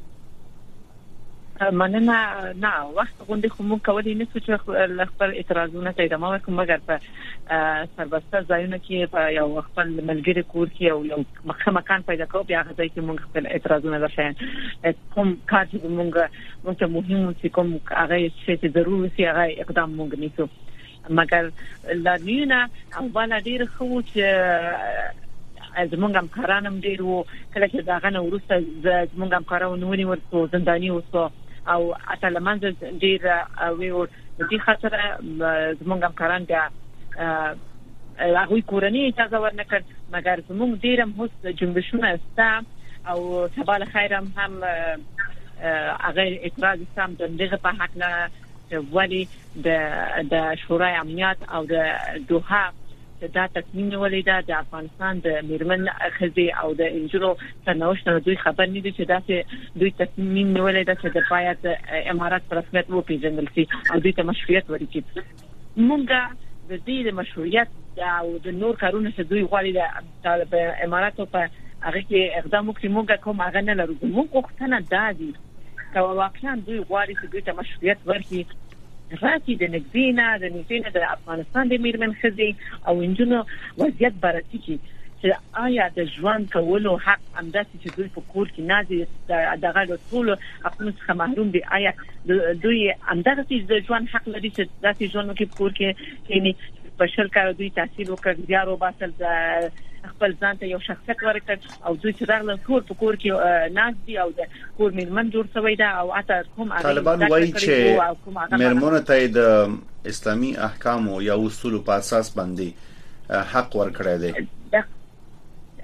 [SPEAKER 9] مننه نه وخت غونډه کوم کولای نه چې خپل اعتراضونه ته ادامه ورکړم مګر په سربسته ځایونه کې په یو خپل ملګری کور کې یو یو مکان پیدا کوو بیا غځي چې موږ خپل اعتراضونه درشین کوم کار چې موږ موږ مهم چې کوم هغه چې ضروري سي هغه اقدام موږ نیسو مګر لانینا اوله ډیر خو چې زمونږ همکارانم ډیر وو کله چې دا غنه ورسته زمونږ همکارانو ونی ورته زنداني وسو او اتلمنځ ډیر ویور د دې خاطر زمونږ همکاران دا هغه کورنۍ اجازه ورنکړ مګر زمونږ ډیرم هوس جنبشونه استا او سباله خیرم هم هغه اعتراض سم دغه په حق نه ولی د د شورای امنیت او د دوحه دا تصمیم ولې دا د افغانستان د میرمن خزي او د انجلو سرنوشت نه دوی خبر نه دي چې دا دوی تصمیم ولې دا چې د پایت امارات پر رسمیت وو پیژندل شي او دوی ته مشروعیت ورکړي. موږ د دې د مشروعیت او د نور کارونه چې دوی غواړي د اماراتو په هغه کې اقدام وکړي موږ کوم هغه نه لرو. موږ وختونه دا دي چې واقعا دوی غواړي چې دوی ته مشروعیت ورکړي راځي د نګزینا د نګزینا د افغانستان د میرمن خزي او انجونو وضعیت بررسي کی چې آیا د ژوند کولو حق امداسي چې دوی په کور کې نازي دغه ټول خپل څخه محروم دي، آیا دوی امداسي د ژوند حق لري چې داسې ژوند کې کور کې کینی په شل کال دوی تحصیل وکړ زیارو باسل د خپل ځان ته یو شخصیت ورکړ او دوی چې دغه کور په کور کې ناز دي او د کور میرمن جوړ شوی دا او اته کوم
[SPEAKER 6] طالبان وایي چې میرمن ته د اسلامي احکام او یا اصول په اساس باندې حق ورکړی دی.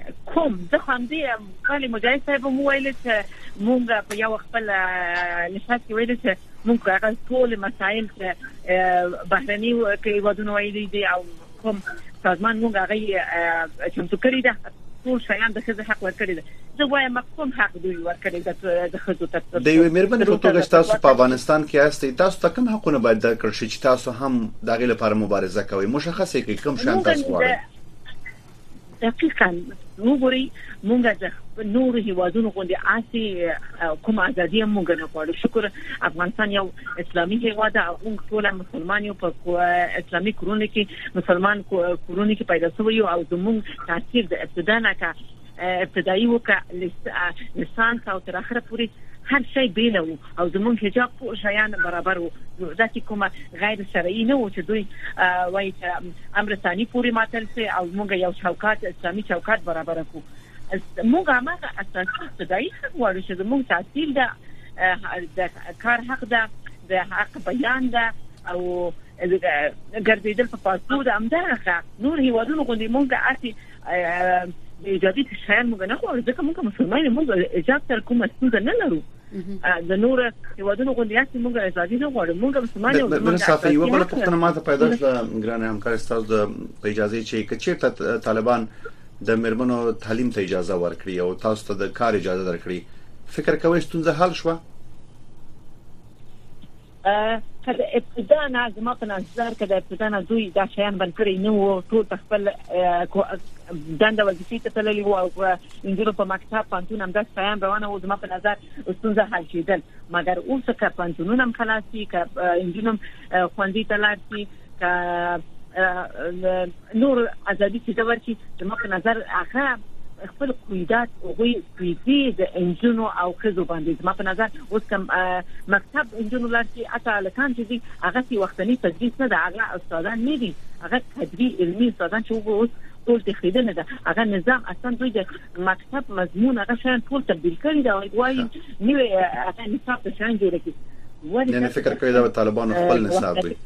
[SPEAKER 9] کوم زه هم دې ولی مجاهد صاحب مو ویل چې مونږ په یو خپل نشاط کې ویل چې مونږ هغه ټول مسائل چې بهرني کې ودونه ویلي دي او کوم سازمان مونږ هغه چمتو کړی ده ټول شیان د ښځې حق ورکړي ده زه وایم کوم حق دوی ورکړي ده د ښځو ته
[SPEAKER 6] د یو مېرمنې په توګه تاسو په افغانستان کې یاستئ تاسو ته کوم حقونه باید درکړل شي چې تاسو هم دغه لپاره مبارزه کوئ مشخصه کې کوم شان تاسو غواړئ
[SPEAKER 9] دقیقاً وګورئ مونږ د نور هیوادونو غونډې آسي کوم ازادي مونږ نه غواړو شکر افغانستان یو اسلامي هیواد ده او ټول مسلمان یو په اسلامي کورونه کې مسلمان کورونه کې پیدا شوی او زموږ تاثیر د ابتدا نه کا ابتدایي وکړه لسان او تر اخره پوری هر شی بیلو او زموږ حجاب په شیان برابر وو ځکه کومه غیر شرعي نه و چې دوی وایي چې امر ثاني پوری ماتل سي او موږ یو چوکاټ اسلامي چوکاټ برابر کو موږ هغه اساسي ابتدایي حق وړو چې زموږ تحصیل ده د کار حق ده د حق بیان ده او ګرځیدل په پاسپورت امداخه نور هیوادونو غوندي موږ اصلي ایجادي شیان موږ نه غواړو ځکه موږ مسلمان موږ ایجاد تر کومه ستونزه نه لرو د نور هیوادونو غوندي اصلي موږ ازادي نه غواړو موږ مسلمان یو
[SPEAKER 6] موږ صافي یو بل پښتنه ماته پیدا شله ګران همکار تاسو د اجازه چې کچېرته طالبان د مرمنو تعلیم ته اجازه ورکړي او تاسو ته د کار اجازه درکړي فکر کوئ ستونزه حل شوه
[SPEAKER 9] ا کله ابتدا نه زما په نظر کله ابتدا نه دوی دا شیان باندې کړی نو ټول خپل دنده وظیفې ته تللی وو او انجونو په مکتب پانتون هم دا شیان روانه و زما په نظر ستونزه حل کېدل مګر اوس که پانتونونه هم خلاصي که انجونو خوندې ته لاړ شي که نور ازادي چې دا ورچی زما په نظر هغه خپل قیادت او وی د انجونو او خزو باندې زما په نظر اوس کوم مکتب انجونو لارتي اته لکان چې هغه سی وختنی تدریس نه ده هغه استادان نه دي هغه تدریس علمي استادان چې اوس ټول تخیدل نه ده هغه نظام اصلا دوی د مکتب مضمون هغه شان ټول تبدیل کړی دا وایي نیو هغه نصاب ته شان جوړ کړي
[SPEAKER 6] یعنی فکر کوي دا طالبان خپل نصاب دی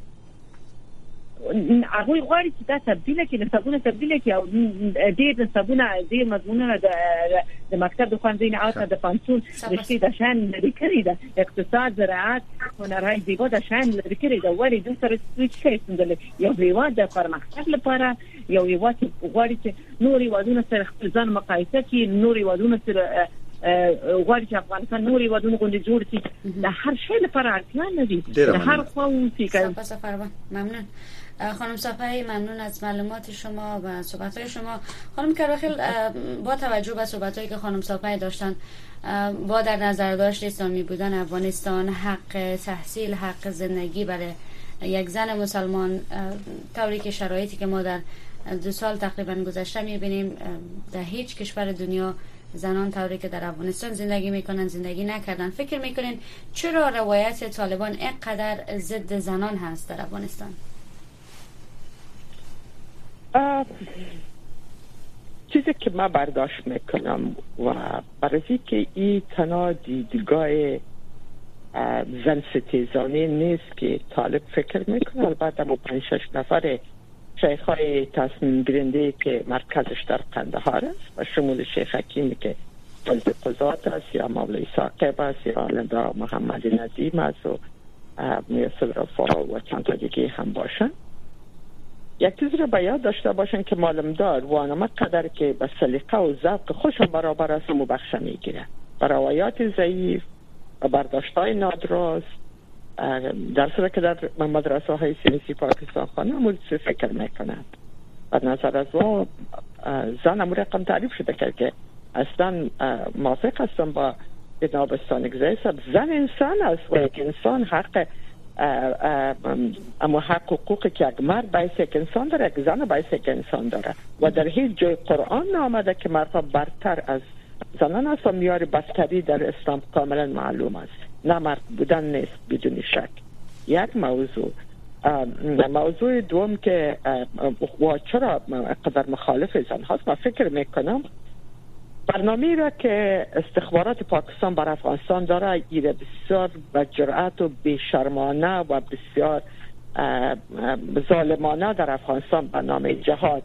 [SPEAKER 9] هغه غواړي چې دا تبدیل کړي نصابونه تبدیل کړي او ډېر نصابونه ډېر مضمونونه د مکتب د خوندین او د پانسون رشتي د شان لري کړی دا اقتصاد زراعت هنرهای زیبا د شان لري کړی دا ولی د سره سویچ کوي څنګه یو هیواد د پرمختګ لپاره یو هیواد غواړي چې نوري وادونه سره خپل ځان مقایسه کړي نوري وادونه سره غواړي چې افغانستان نوري وادونه غونډه جوړ کړي د هر شی لپاره اړتیا لري د هر خو چې
[SPEAKER 5] سفر ممنون خانم صافی ممنون از معلومات شما و صحبت‌های شما. خانم کراخیل با توجه به صحبت‌هایی که خانم صافی داشتن با در نظر داشت اسلامی بودن افغانستان حق تحصیل حق زندگی برای یک زن مسلمان طوری که شرایطی که ما در دو سال تقریبا گذشته می‌بینیم در هیچ کشور دنیا زنان طوری که در افغانستان زندگی میکنن زندگی نکردن فکر میکنین چرا روایت طالبان اینقدر ضد زنان هست در افغانستان؟
[SPEAKER 8] چیزی که من برداشت میکنم و برای که این تنها دیدگاه زن ستیزانه نیست که طالب فکر میکنه البته با پنج شش نفر شیخای تصمیم گیرنده که مرکزش در قندهار است و شمول شیخ حکیمی که ولد قضات است یا مولوی ثاقب است یا علندا محمد نظیم است و میرسل رفا و چند تا دیگه هم باشن یک چیز رو باید داشته باشن که معلومدار وانمه قدر که به سلیقه و ذوق خوش برابر است مبخشه میگیره و روایات ضعیف و برداشت‌های نادرست در صورت که در مدرسه های سیاسی پاکستان خانه مورد فکر میکنند و نظر از ما زن امور رقم تعریف شده کرد که اصلا موافق هستم با جناب استانگزه صاحب زن انسان است و یک انسان حق اما حق حقوقی که یک مرد باعث یک انسان داره یک زن باعث یک انسان داره و در هیچ جای قرآن نامده که مردها برتر از زنان است و معیار برتری در اسلام کاملا معلوم است نه مرد بودن نیست بدون شک یک موضوع موضوع دوم که و چرا قدر مخالف زن هست من فکر میکنم برنامه را که استخبارات پاکستان بر افغانستان داره ایره بسیار با جرأت و بیشرمانه و بسیار ظالمانه در افغانستان به نام جهاد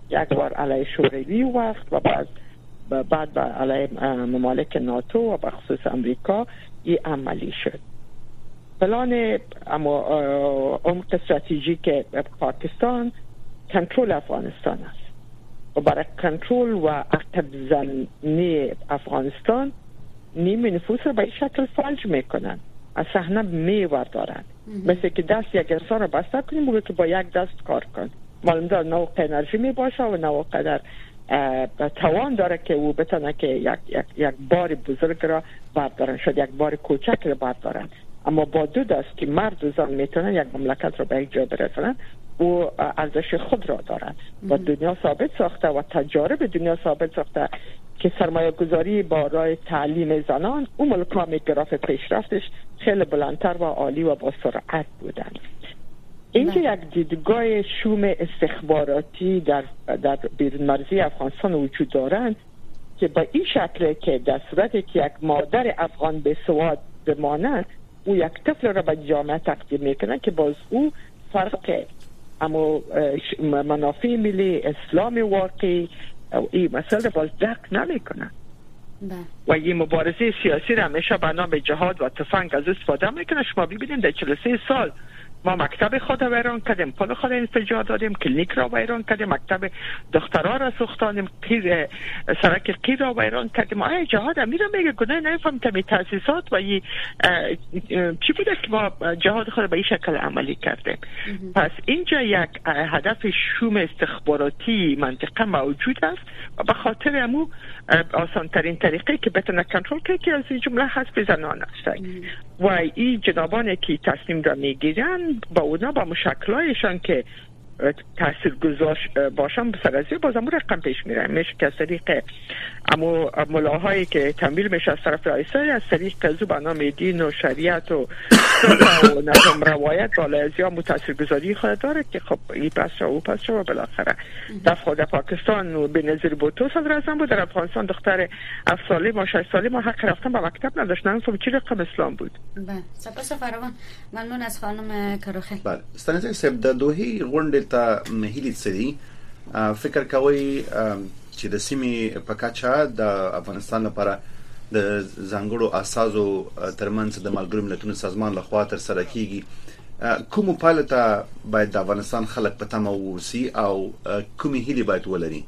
[SPEAKER 8] یک بار علیه شوروی وقت و بعد بعد با علیه ممالک ناتو و به خصوص امریکا این عملی شد. پلان اما عمق استراتژیک پاکستان کنترل افغانستان است و برای کنترل و عقب زنی افغانستان نیمه نفوس را به این شکل فلج میکنن، از صحنه میوردارن، مثل که دست یک انسان را بسته کنیم بگه که با یک دست کار کن. معلوم دار نوع انرژی می باشه و نوع قدر توان داره که او بتونه که یک, یک, یک بار بزرگ را بردارن، شد یک بار کوچک را بردارن، اما با دو دست که مرد و زن میتونن یک مملکت را به یک جا برسونن و ارزش خود را دارن و دنیا ثابت ساخته و تجارب دنیا ثابت ساخته که سرمایه گذاری با راه تعلیم زنان اون ملک‌ها گراف پیشرفتش خیلی بلندتر و عالی و با سرعت بودن. اینکه یک دیدگاه شوم استخباراتی در در بیرون مرزی افغانستان وجود دارند که با این شکل که در صورتی که یک مادر افغان به سواد بماند او یک طفل را به جامعه تقدیم میکنه که باز او فرق اما منافع ملی اسلام واقعی این مسئله باز درک نمیکنه و این مبارزه سیاسی را همیشه به نام جهاد و تفنگ از استفاده میکنه. شما ببینید در چهل و سه سال ما مکتب خود را ویران کردیم، پل خود انفجار دادیم، کلینیک را ویران کردیم، مکتب دخترها را سوختانیم، قیر سرک قیر را ویران کردیم. آیا جهاد امیر میگه گناه نمیفهم که تاسیسات و این چی بوده که ما جهاد خود به این شکل عملی کردیم؟ پس اینجا یک هدف شوم استخباراتی منطقه موجود است و به خاطر امو آسان ترین طریقه که بتونه کنترل کنه که از این جمله حسب زنان است و این جنابانی که تصمیم را میگیرن با اونا با مشکلایشان که تأثیر گذار باشن به سرازی باز امو رقم پیش میره. میشه که از طریق امو ملاهایی که تمویل میشه از طرف رئیسای از طریق زبان نام دین و شریعت و و نظام روایت بالایزی ها تأثیر گذاری خود داره که خب این پس شو و پس شو و بالاخره در خود پاکستان و به نظیر بوتو صدر اعظم بود، در افغانستان دختر هفت ساله ما شش ساله ما حق رفتن به مکتب نداشتن. خب چی رقم اسلام بود؟
[SPEAKER 5] بله سپاس فراوان. ممنون از خانم کروخی.
[SPEAKER 6] بله ستانه سب د دوهی غونډې ته هیلې سړي فکر کوي چې د سیمې په کچه د افغانستان لپاره د ځانګړو اساسو ترمنځ د ملګرو ملتونو سازمان لخوا تر سره کیږي. کوم پاله ته باید د افغانستان خلک په تمه ووسی او کومې هیلې باید ولري؟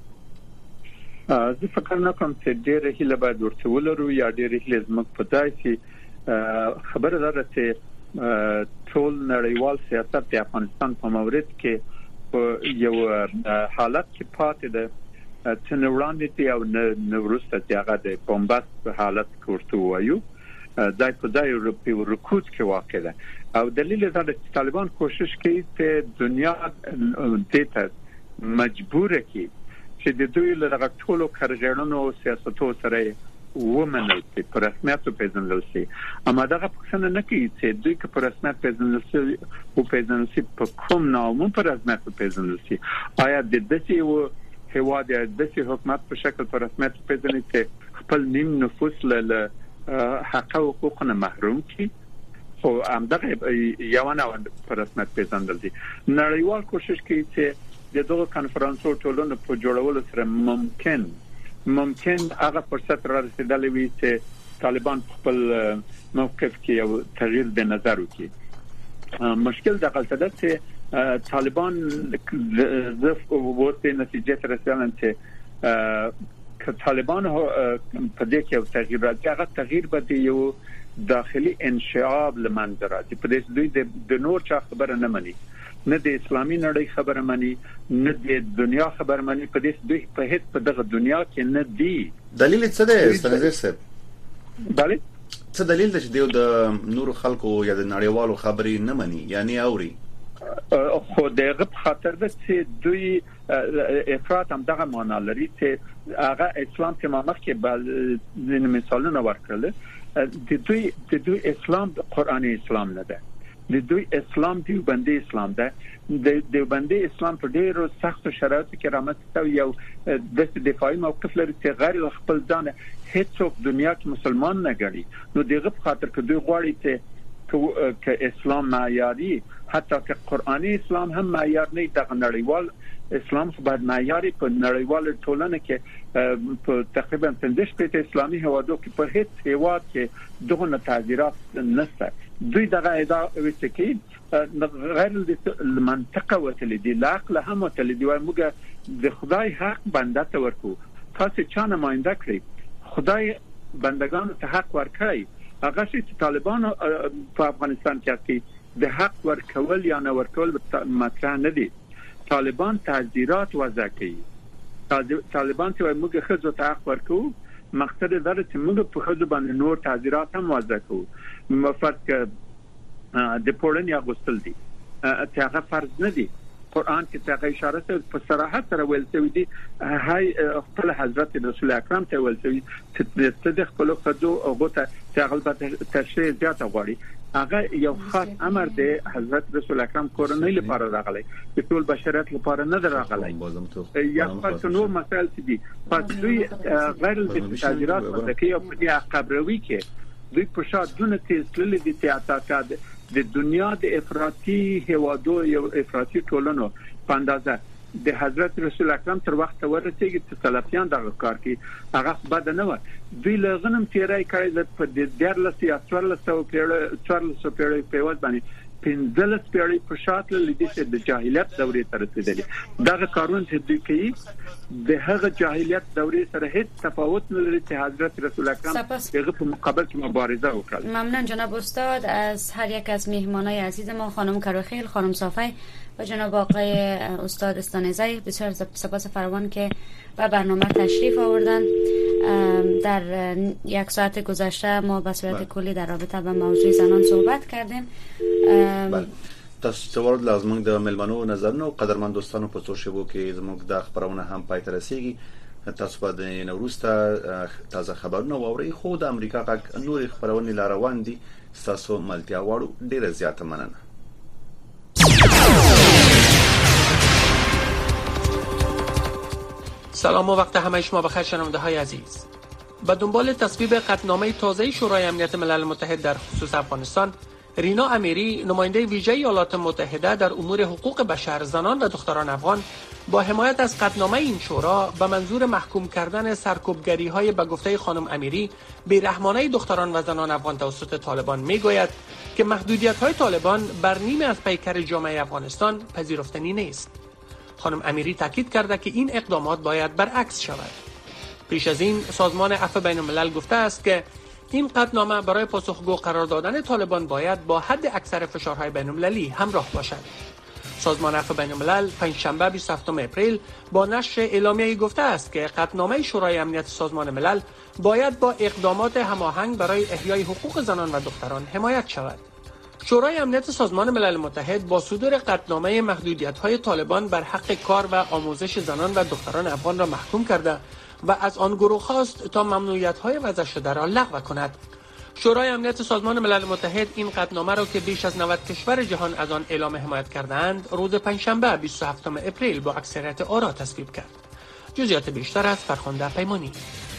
[SPEAKER 10] زه فکر نه کوم چې ډېر هیله باید ورته ولرو یا ډېر هیله زموږ په ځای چې خبره ده چې ټول نړیوال سیاست د افغانستان په مورد کې په یو حالت کې پاتې ده چې نوړاندې دی او نورسته چې هغه د بومباست په حالت کې ورته وایو ځای په ځای په رکود کې واقع ده او دلیل دا چې طالبان کوشش کوي چې دنیا دته مجبور کړي چې د دوی له ټولو کارګرانو سیاستو سره ومنل چې په رسمیت پیژندل شي. اما دا پښتنه نه کوي چې دوی که په رسمیت پیژندل شي او پیژندل شي په کوم نامو په رسمیت پیژندل شي. آیا د دې یو هواد د دې حکومت په شکل په رسمیت پیژني چې خپل نیم نفوس له حق او حقوقونه محروم کړي؟ خو همدغه یو نه په رسمیت پیژندل دي. نړیوال کوشش کوي چې د دغه کانفرنسو ټولنه په جوړولو سره ممکن ممکن هغه فرصت را رسیدلی وي چې طالبان خپل موقف کې یو تغییر به نظر وکړي. مشکل د غلطه ده چې طالبان زف ورته نتیجه ته رسیدل چې که طالبان په دې کې یو تغییر راځي هغه تغییر به یو داخلي انشعاب لمنځ راځي. په دې دوی د نور چا خبره نه مني، نه د اسلامي نړۍ خبره مني، نه د دنیا خبره مني. په دې دوی په هیڅ په دغه دنیا کې نه دي.
[SPEAKER 6] دلیل څه دی ستنځر صاحب؟
[SPEAKER 10] بله
[SPEAKER 6] څه دلیل دی چې دوی د نور خلکو یا د نړیوالو خبرې نه مني یعنی اوري؟
[SPEAKER 10] خو دغه په خاطر ده چې دوی افراط هم دغه معنا لري چې هغه اسلام چې ما مخکې بل ځینې مثالونه ورکړل د دوی د دوی اسلام قرآني اسلام نه ده، د دوی اسلام دیوبندي اسلام ده. د دیوبندي اسلام په ډیرو سخت شرایطو کې رامنځته یو د دفاعي موقف لري چې غیر خپل ځان هیڅوک دنیا کې مسلمان نه ګڼي. نو دغه په خاطر کې دوی غواړي چې که اسلام معیاري حتی که قرآني اسلام هم معیار نه دغه نړیوال اسلام خو بعد معیاري په نړیوال ټولنه کې په تقریبا پنځه شپږ اسلامي هوادو کې په هیڅ هیواد کې دغه تعذيرات نشته. دوی دغه ادعا وکړي غیر المنطقه وتل دي لاقل هم وتل دي و موږ د خدای حق بنده ته ورکو. تاسو چا نماینده کړی؟ خدای بندگان ته حق ورکړي. هغه چې طالبان په افغانستان کې کوي د حق ورکول یا نه ورکول مطرح نه دي. طالبان تعذيرات وضع کوي. طالبان چې موږ خزو ته حق ورکو مقصد دا چې موږ په خزو باندې نور تعذيرات هم وضع کوو. مفرق د پولن یا غوستل دي چې هغه فرض نه دي. قرآن کې څنګه اشاره سره په صراحت سره ویل شوی دی هاي خپل حضرت رسول اکرم ته ویل شوی چې صدق خپل خزو او غوته چې تشریح زیات غواړي. هغه یو خاص امر دی حضرت رسول اکرم کورنۍ لپاره راغلی په ټول بشریت لپاره نه راغلی. یا خاص نور مسائل دي پس دوی غیر التجارت د کې او په قبروي کې دوی په شاد دونه تسلیل دي چې د دنیا د افراطي هوادو یو افراطي ټولنو په اندازه د حضرت رسول اکرم تر وخت ورسېږي چې سلفیان دغه کار کوي هغه بد نه و. دوی لغنم تیرای کړی په د دیارلس یا څوارلس پیړۍ څوارلس پیړۍ په وځ باندې پنځلس پیړۍ په شاته لیدي چې د جاهلیت دورې تر رسیدلې. دغه کارونه چې دوی کوي د هغه جاهلیت دورې سره هیڅ تفاوت نه لري چې حضرت رسول اکرم دغه په مقابل کې مبارزه وکړه.
[SPEAKER 5] ممنون جناب استاد از هر یک از مهمانای عزیز ما، خانم کاروخیل، خانم صافی و جناب آقای استاد استانزی. بسیار سپاس فراوان که به برنامه تشریف آوردن. در یک ساعت گذشته ما به صورت کلی در رابطه با موضوع زنان صحبت کردیم.
[SPEAKER 6] تاسو څور لازم د ملمنو نظرونو قدرمن دوستانو په سوشل کې زموږ د خبرونه هم پای ته رسیدي. تاسو په د نوروز ته تازه خبرونه واورئ. خو د امریکا غږ نور خبرونه لا روان دي. تاسو ملتیا واړو ډیره زیاته مننه.
[SPEAKER 11] سلام و وقت همه شما بخیر شنونده های عزیز. به دنبال تصویب قطعنامه تازه شورای امنیت ملل متحد در خصوص افغانستان، رینا امیری، نماینده ویژه ایالات متحده در امور حقوق بشر، زنان و دختران افغان، با حمایت از قطعنامه این شورا به منظور محکوم کردن سرکوبگری‌های به گفته خانم امیری بی‌رحمانه دختران و زنان افغان توسط طالبان میگوید که محدودیت‌های طالبان بر نیمه از پیکر جامعه افغانستان پذیرفتنی نیست. خانم امیری تاکید کرده که این اقدامات باید برعکس شود. پیش از این سازمان عفو بین الملل گفته است که این قطعنامه برای پاسخگو قرار دادن طالبان باید با حد اکثر فشارهای بین المللی همراه باشد. سازمان عفو بین الملل پنجشنبه بیست و هفتم اپریل با نشر اعلامیه‌ای گفته است که قطعنامه شورای امنیت سازمان ملل باید با اقدامات هماهنگ برای احیای حقوق زنان و دختران حمایت شود. شورای امنیت سازمان ملل متحد با صدور قطعنامه محدودیت‌های طالبان بر حق کار و آموزش زنان و دختران افغان را محکوم کرده و از آن گروه خواست تا ممنوعیت‌های وضع شده را لغو کند. شورای امنیت سازمان ملل متحد این قطعنامه را که بیش از نود کشور جهان از آن اعلام حمایت کرده‌اند، روز پنجشنبه بیست و هفتم اپریل با اکثریت آرا تصویب کرد. جزئیات بیشتر از فرخنده پیمانی.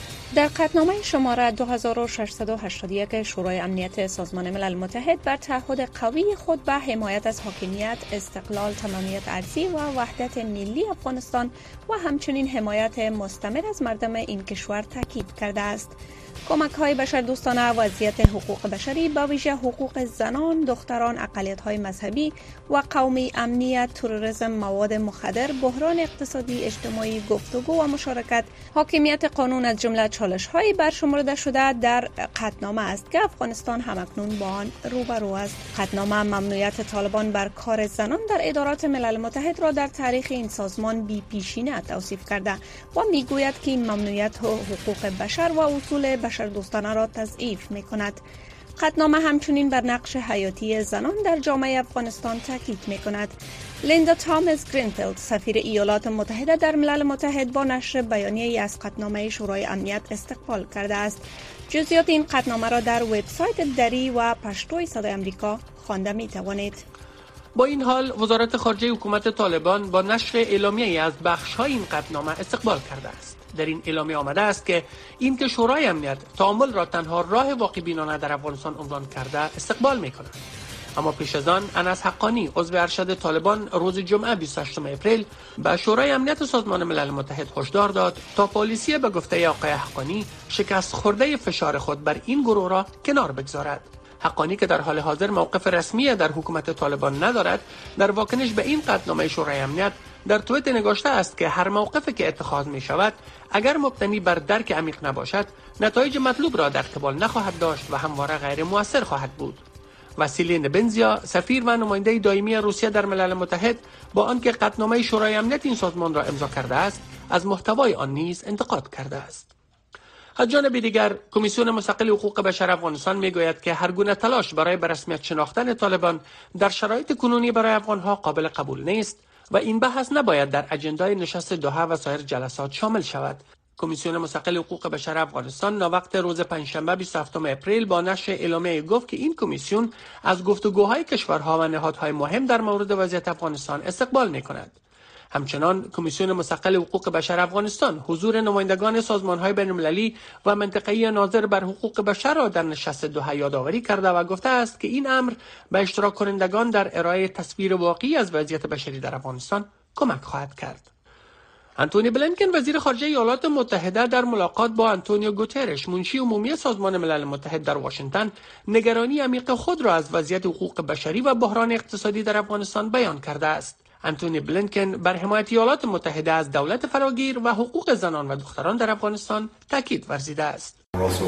[SPEAKER 12] در قطعنامه شماره دو هزار و ششصد و هشتاد و یک شورای امنیت سازمان ملل متحد بر تعهد قوی خود به حمایت از حاکمیت، استقلال، تمامیت ارضی و وحدت ملی افغانستان و همچنین حمایت مستمر از مردم این کشور تاکید کرده است. کمک‌های بشردوستانه، وضعیت حقوق بشری، به ویژه حقوق زنان، دختران، اقلیت‌های مذهبی و قومی، امنیت، تروریسم، مواد مخدر، بحران اقتصادی، اجتماعی، گفتگو و مشارکت، حاکمیت قانون از جمله چالش‌های برشمرده شده در قطعنامه است که افغانستان همکنون با آن روبرو است. قطعنامه ممنوعیت طالبان بر کار زنان در ادارات ملل متحد را در تاریخ این سازمان بی پیشینه توصیف کرده و میگوید که این ممنوعیت حقوق بشر و اصول بشردوستانه را تضعیف می کند. قطعنامه همچنین بر نقش حیاتی زنان در جامعه افغانستان تاکید می کند. لیندا تامس گرینفیلد، سفیر ایالات متحده در ملل متحد، با نشر بیانیه‌ای از قطعنامه شورای امنیت استقبال کرده است. جزئیات این قطعنامه را در وبسایت دری و پشتوی صدای آمریکا خوانده می توانید.
[SPEAKER 11] با این حال وزارت خارجه حکومت طالبان با نشر اعلامیه‌ای از بخش‌های این قطعنامه استقبال کرده است. در این اعلامیه آمده است که این که شورای امنیت تعامل را تنها راه واقع بینانه در افغانستان عنوان کرده استقبال می‌کند. اما پیش از آن انس حقانی عضو ارشد طالبان روز جمعه بیست و هشتم اپریل به شورای امنیت سازمان ملل متحد هشدار داد تا پالیسی به گفته آقای حقانی شکست خورده فشار خود بر این گروه را کنار بگذارد. حقانی که در حال حاضر موقف رسمی در حکومت طالبان ندارد، در واکنش به این قطعنامه شورای امنیت در توییت نگاشته است که هر موقفی که اتخاذ می شود اگر مبتنی بر درک عمیق نباشد نتایج مطلوب را در قبال نخواهد داشت و همواره غیر مؤثر خواهد بود. واسیلی نبنزیا، سفیر و نماینده دائمی روسیه در ملل متحد، با آنکه قطعنامه شورای امنیت این سازمان را امضا کرده است، از محتوای آن نیز انتقاد کرده است. از جانب دیگر، کمیسیون مستقل حقوق بشر افغانستان میگوید که هر گونه تلاش برای به رسمیت شناختن طالبان در شرایط کنونی برای افغانها قابل قبول نیست و این بحث نباید در اجندای نشست دوحه و سایر جلسات شامل شود. کمیسیون مستقل حقوق بشر افغانستان ناوقت روز پنجشنبه بیست و هفتم اپریل با نشر اعلامیه گفت که این کمیسیون از گفتگوهای کشورها و نهادهای مهم در مورد وضعیت افغانستان استقبال می‌کند. همچنان کمیسیون مستقل حقوق بشر افغانستان حضور نمایندگان سازمان‌های بین‌المللی و منطقه‌ای ناظر بر حقوق بشر را در نشست دوحه یادآوری کرده و گفته است که این امر به اشتراک کنندگان در ارائه تصویر واقعی از وضعیت بشری در افغانستان کمک خواهد کرد. آنتونی بلینکن وزیر خارجه ایالات متحده در ملاقات با آنتونیو گوترش منشی عمومی سازمان ملل متحد در واشنگتن نگرانی عمیق خود را از وضعیت حقوق بشری و بحران اقتصادی در افغانستان بیان کرده است. آنتونی بلینکن بر حمایت ایالات متحده از دولت فراگیر و حقوق زنان و دختران در افغانستان تاکید ورزیده است.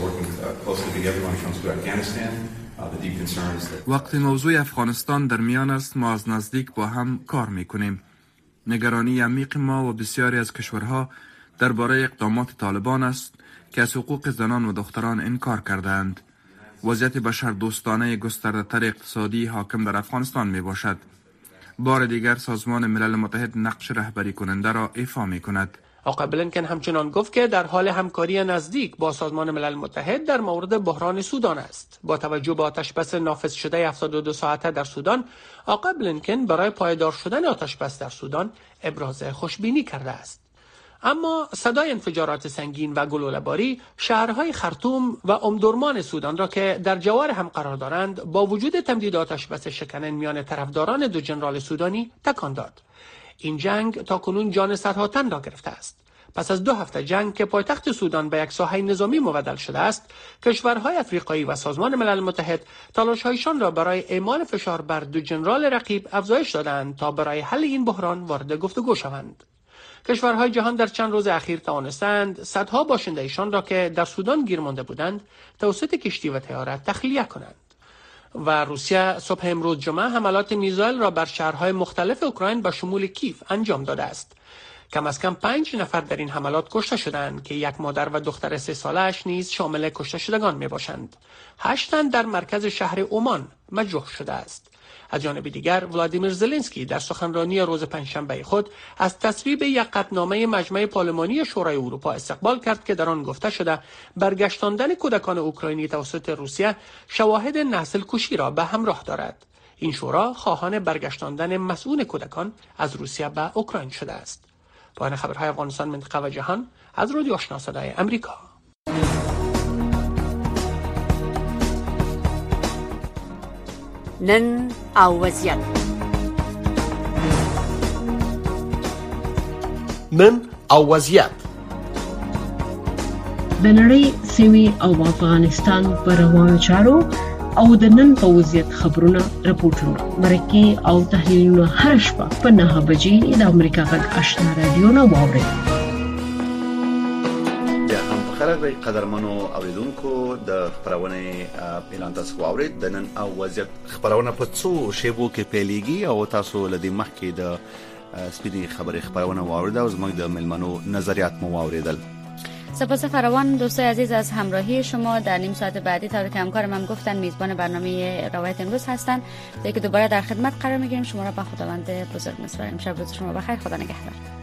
[SPEAKER 13] وقتی موضوع افغانستان در میان است، ما از نزدیک با هم کار میکنیم. نگرانی عمیق ما و بسیاری از کشورها درباره اقدامات طالبان است که از حقوق زنان و دختران انکار کردند. وضعیت بشر دوستانه گسترده‌تر اقتصادی حاکم در افغانستان می باشد. بار دیگر سازمان ملل متحد نقش رهبری کننده را ایفا می کند.
[SPEAKER 11] آقای بلینکن همچنان گفت که در حال همکاری نزدیک با سازمان ملل متحد در مورد بحران سودان است. با توجه به آتشبس نافذ شده هفتاد و دو ساعته در سودان، آقای بلینکن برای پایدار شدن آتشبس در سودان ابراز خوشبینی کرده است. اما صدای انفجارات سنگین و گلوله‌باری شهرهای خرطوم و امدرمان سودان را که در جوار هم قرار دارند با وجود تمدید آتشبس شکنن میان طرفداران دو ژنرال سودانی تکان داد. این جنگ تا کنون جان صدها تن را گرفته است. پس از دو هفته جنگ که پایتخت سودان به یک ساحه نظامی مبدل شده است، کشورهای افریقایی و سازمان ملل متحد تلاش‌هایشان را برای اعمال فشار بر دو ژنرال رقیب افزایش دادند تا برای حل این بحران وارد گفتگو شوند. کشورهای جهان در چند روز اخیر توانستند صدها باشنده ایشان را که در سودان گیر مانده بودند توسط کشتی و طیاره تخلیه کنند. و روسیه صبح امروز جمعه حملات میزایل را بر شهرهای مختلف اوکراین به شمول کیف انجام داده است. کم از کم پنج نفر در این حملات کشته شدند که یک مادر و دختر سه ساله‌اش نیز شامل کشته شدگان می باشند. هشت تن در مرکز شهر عمان مجروح شده است. از جانب دیگر ولادیمیر زلنسکی در سخنرانی روز پنجشنبه خود از تصویب یک قطعنامه مجمع پارلمانی شورای اروپا استقبال کرد که در آن گفته شده برگشتاندن کودکان اوکراینی توسط روسیه شواهد نسل کشی را به همراه دارد. این شورا خواهان برگشتاندن مسئول کودکان از روسیه به اوکراین شده است. پایان خبرهای افغانستان، منطقه و جهان از رادیو آشنا صدای امریکا.
[SPEAKER 7] نن او وضعیت
[SPEAKER 3] نن او وضعیت
[SPEAKER 7] د نړۍ سیمې او افغانستان پر روانو چارو او د نن په وضعیت خبرونه راپورټونه مرکه او تحلیلونه هر شپه په نه بجې د امریکا غږ آشنا رادیو نو واوري.
[SPEAKER 6] خلک قدرمنو اوریدونکو د خبرونه اعلان تاسو واورید. د نن او وضعیت خبرونه په څو شیبو کې پیلېږي او تاسو لدی مخکې د سپیډي خبرې خبرونه واورید او زموږ د ملمنو نظریات مو واوریدل.
[SPEAKER 5] سپاس فراوان دوستای عزیز از همراهی شما. در نیم ساعت بعدی طور که همکارم هم گفتن میزبان برنامه روایت امروز هستن دیگه دوباره در خدمت قرار میگیریم. شما را به خداوند بزرگ میسپاریم. شب روز شما بخیر. خدا نگهدار.